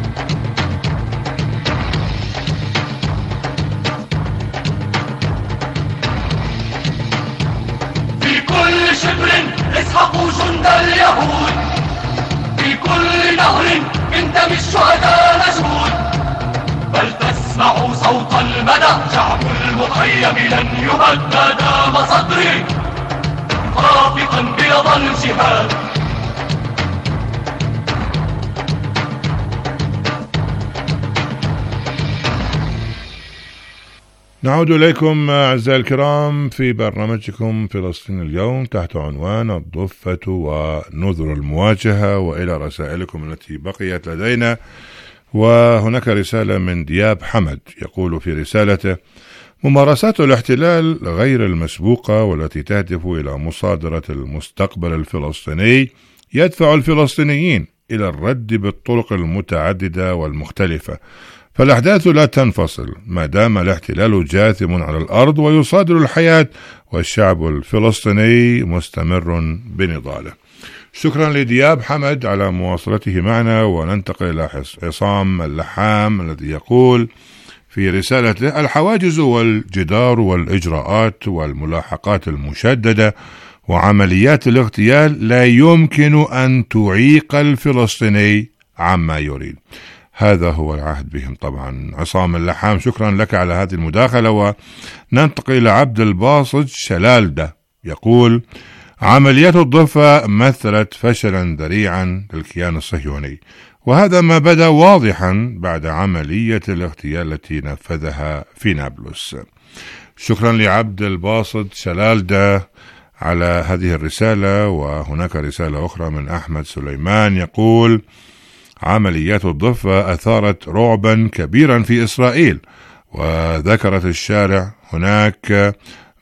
في كل شبر اسحقوا جند اليهود، في كل نهر من دم الشهداء نجود. بل تسمعوا صوت المدى، شعب المخيم لن يهد. دام صدري خافقا بيض الجهاد. نعود إليكم أعزائي الكرام في برنامجكم فلسطين اليوم تحت عنوان الضفة ونذر المواجهة، وإلى رسائلكم التي بقيت لدينا. وهناك رسالة من دياب حمد يقول في رسالته: ممارسات الاحتلال غير المسبوقة والتي تهدف إلى مصادرة المستقبل الفلسطيني يدفع الفلسطينيين إلى الرد بالطرق المتعددة والمختلفة، فالأحداث لا تنفصل ما دام الاحتلال جاثم على الأرض ويصادر الحياة، والشعب الفلسطيني مستمر بنضاله. شكرا لدياب حمد على مواصلته معنا. وننتقل إلى عصام اللحام الذي يقول في رسالته: الحواجز والجدار والإجراءات والملاحقات المشددة وعمليات الاغتيال لا يمكن أن تعيق الفلسطيني عما يريد. هذا هو العهد بهم طبعا. عصام اللحام، شكرا لك على هذه المداخلة. وننتقل إلى عبد الباسط شلالدة يقول: عمليات الضفة مثلت فشلا ذريعا للكيان الصهيوني، وهذا ما بدا واضحا بعد عملية الاغتيال التي نفذها في نابلس. شكرا لعبد الباسط شلالدة على هذه الرسالة. وهناك رسالة أخرى من أحمد سليمان يقول: عمليات الضفة أثارت رعبا كبيرا في إسرائيل، وذكرت الشارع هناك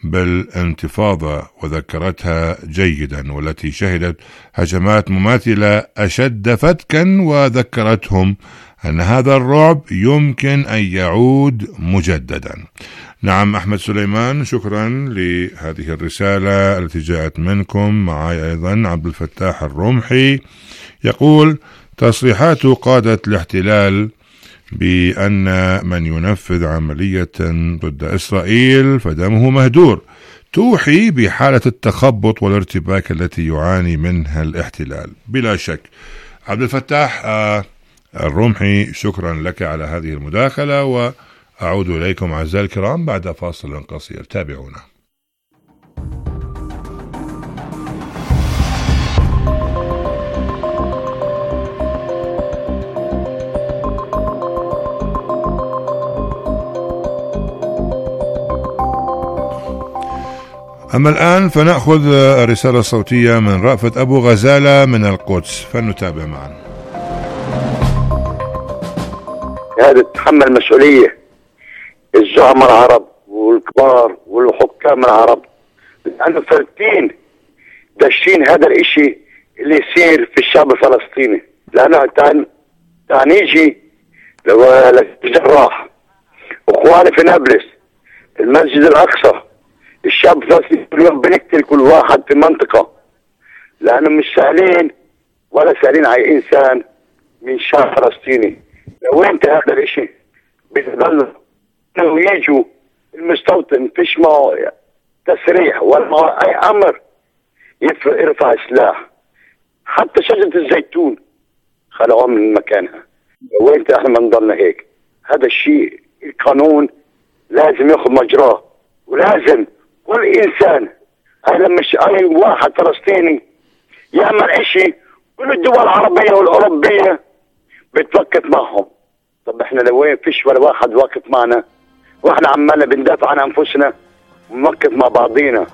بالانتفاضة وذكرتها جيدا، والتي شهدت هجمات مماثلة أشد فتكا، وذكرتهم أن هذا الرعب يمكن أن يعود مجددا. نعم أحمد سليمان، شكرا لهذه الرسالة التي جاءت منكم. معي أيضا عبد الفتاح الرمحي يقول: تصريحات قادة الاحتلال بأن من ينفذ عملية ضد إسرائيل فدمه مهدور توحي بحالة التخبط والارتباك التي يعاني منها الاحتلال بلا شك. عبد الفتاح الرمحي، شكرا لك على هذه المداخلة، وأعود إليكم أعزائي الكرام بعد فاصل قصير. تابعونا. أما الآن فنأخذ رسالة صوتية من رأفت أبو غزالة من القدس، فلنتابع معا. هذا تحمل مسؤولية الزعماء العرب والكبار والحكام العرب، لأنه فلسطين داشين هذا الاشي اللي يصير في الشعب الفلسطيني. لأنه تعنيجي للجراح، اخواني في نابلس، المسجد الأقصى، الشعب الفلسطيني كل يوم بنقتل كل واحد في منطقة، لأنه مش سهلين ولا سهلين على إنسان من شعب فلسطيني. لو أنت هذا الإشي بتضل إنه يجوا المستوطن فيش ما تسريح ولا أي أمر يرفع سلاح. حتى شجرة الزيتون خلعوها من مكانها. لو أنت إحنا ما نضلنا هيك، هذا الشيء القانون لازم ياخذ مجراه، ولازم كل إنسان هذا مش أي واحد فلسطيني يعمل إشي كل الدول العربية والأوروبية بتوقف معهم. طب إحنا لو فيش ولا واحد واقف معنا، وإحنا عمالنا بندافع عن أنفسنا ونوقف مع بعضينا.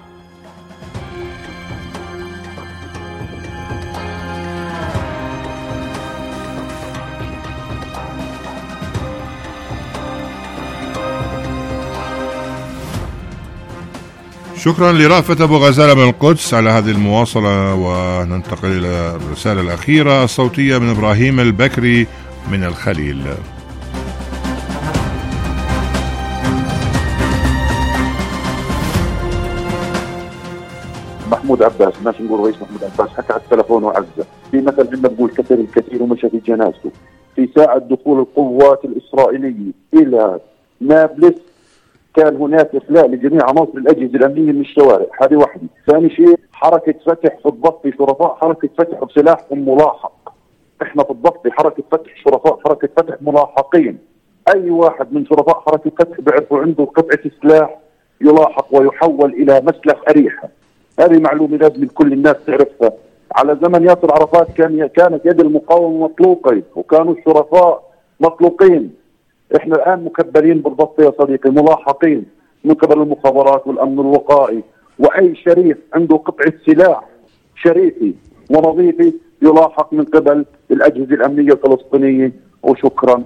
شكرا لرأفت أبو غزالة من القدس على هذه المواصلة. وننتقل إلى الرسالة الأخيرة الصوتية من إبراهيم البكري من الخليل. محمود عباس، الناس نقول رئيس محمود عباس حكى على التلفون وعزة. في مثل عندنا بقول كثر الكثير ومشى في جنازته. في ساعة دخول القوات الإسرائيلية إلى نابلس كان هناك إخلاء لجميع عناصر الأجهزة الأمنية من الشوارع، هذه واحدة. ثاني شيء حركة فتح في الضفة شرفاء حركة فتح بسلاحهم ملاحق. احنا في الضفة حركة فتح شرفاء حركة فتح ملاحقين. أي واحد من شرفاء حركة فتح بيعرفوا عنده قطعة سلاح يلاحق ويحول إلى مسلخ أريحة. هذه معلومة لازم كل الناس تعرفها. على زمن ياسر عرفات كانت يد المقاومة مطلوقة وكانوا الشرفاء مطلوقين. احنا الان مكبرين بالضبط يا صديقي، ملاحقين من قبل المخابرات والامن الوقائي، واي شريف عنده قطعه سلاح شريفي ونظيفي يلاحق من قبل الاجهزه الامنيه الفلسطينيه. وشكرا.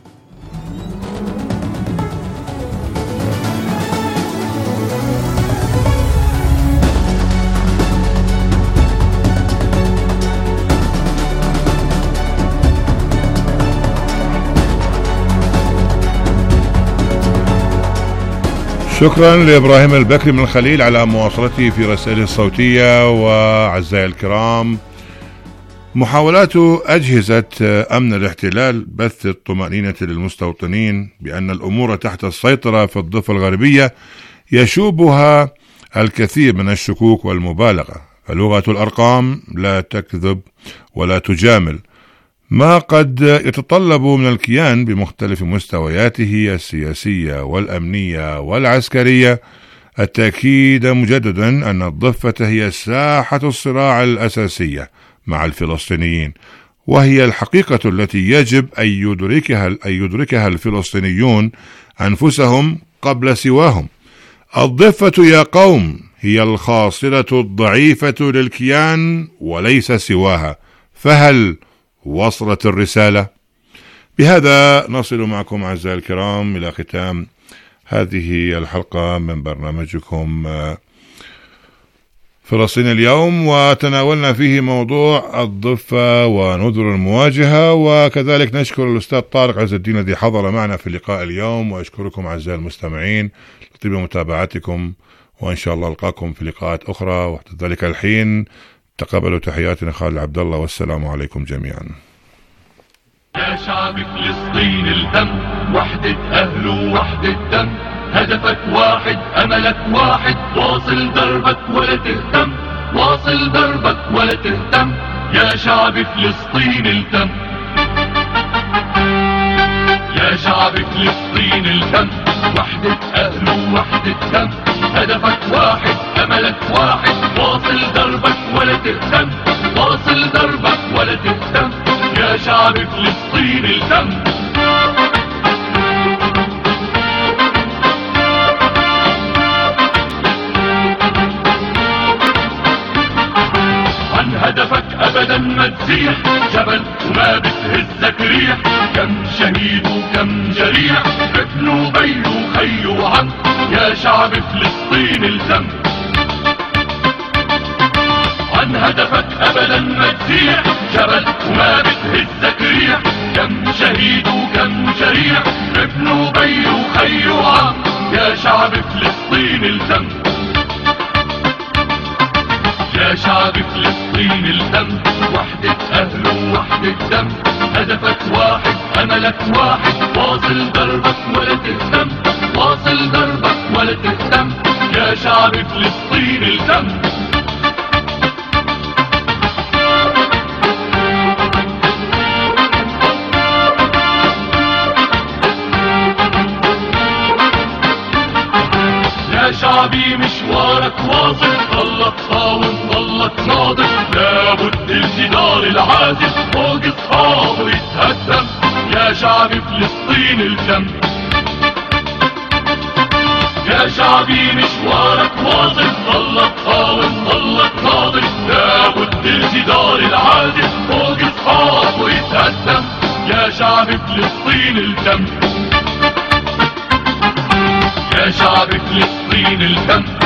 شكرا لإبراهيم البكري من الخليل على مواصلته في رسائله الصوتية. وأعزائي الكرام، محاولات أجهزة أمن الاحتلال بث الطمأنينة للمستوطنين بأن الأمور تحت السيطرة في الضفة الغربية يشوبها الكثير من الشكوك والمبالغة. فلغة الأرقام لا تكذب ولا تجامل. ما قد يتطلب من الكيان بمختلف مستوياته السياسية والأمنية والعسكرية التأكيد مجددا أن الضفة هي ساحة الصراع الأساسية مع الفلسطينيين، وهي الحقيقة التي يجب أن يدركها الفلسطينيون أنفسهم قبل سواهم. الضفة يا قوم هي الخاصرة الضعيفة للكيان وليس سواها. فهل وصلت الرسالة؟ بهذا نصل معكم أعزائي الكرام إلى ختام هذه الحلقة من برنامجكم فلسطين اليوم، وتناولنا فيه موضوع الضفة ونذر المواجهة. وكذلك نشكر الأستاذ طارق عز الدين الذي حضر معنا في اللقاء اليوم، وأشكركم أعزائي المستمعين لطيب متابعتكم، وإن شاء الله ألقاكم في لقاءات أخرى. وحتى ذلك الحين تقبلوا تحياتنا خالد عبد الله، والسلام عليكم جميعا. يا شعب فلسطين الدم، وحدة أهل ووحدة دم، هدفك واحد أملك واحد، واصل دربك ولا تهتم، واصل دربك ولا تهتم، يا شعب فلسطين الدم، يا شعب فلسطين الدم، وحدة أهل ووحدة دم، هدفك واحد أملك واحد، واصل دربك ولا تهتم، واصل دربك ولا تهتم، يا شعب فلسطين الدم. عن هدفك أبدا ما تزيح، جبل وما بتهزك ريح، كم شهيد وكم جريح، ابن وبي وخي وعم، يا شعب فلسطين الدم. عن هدفك أبدا ما تزيح، جبل وما بتهزك ريح، كم شهيد وكم جريح، ابن وبي وخي وعم. يا شعب فلسطين الدم، يا شعب فلسطين الدم، وحدة أهل ووحدة دم، هدفك واحد أملك واحد، واصل دربك ولا تهتم، واصل دربك ولا تهتم، يا شعب فلسطين الدم. يا شعبي مشوارك واصل، ضلك قاوم ضلك ناضل، لابد الجدار العازل فوق اصحابه يتهدم، يا شعب فلسطين الدم، يا شعبي مشوارك واصل، ضلك قاوم ضلك ناضل، لابد الجدار العازل فوق اصحابه يتهدم، يا شعب فلسطين الدم.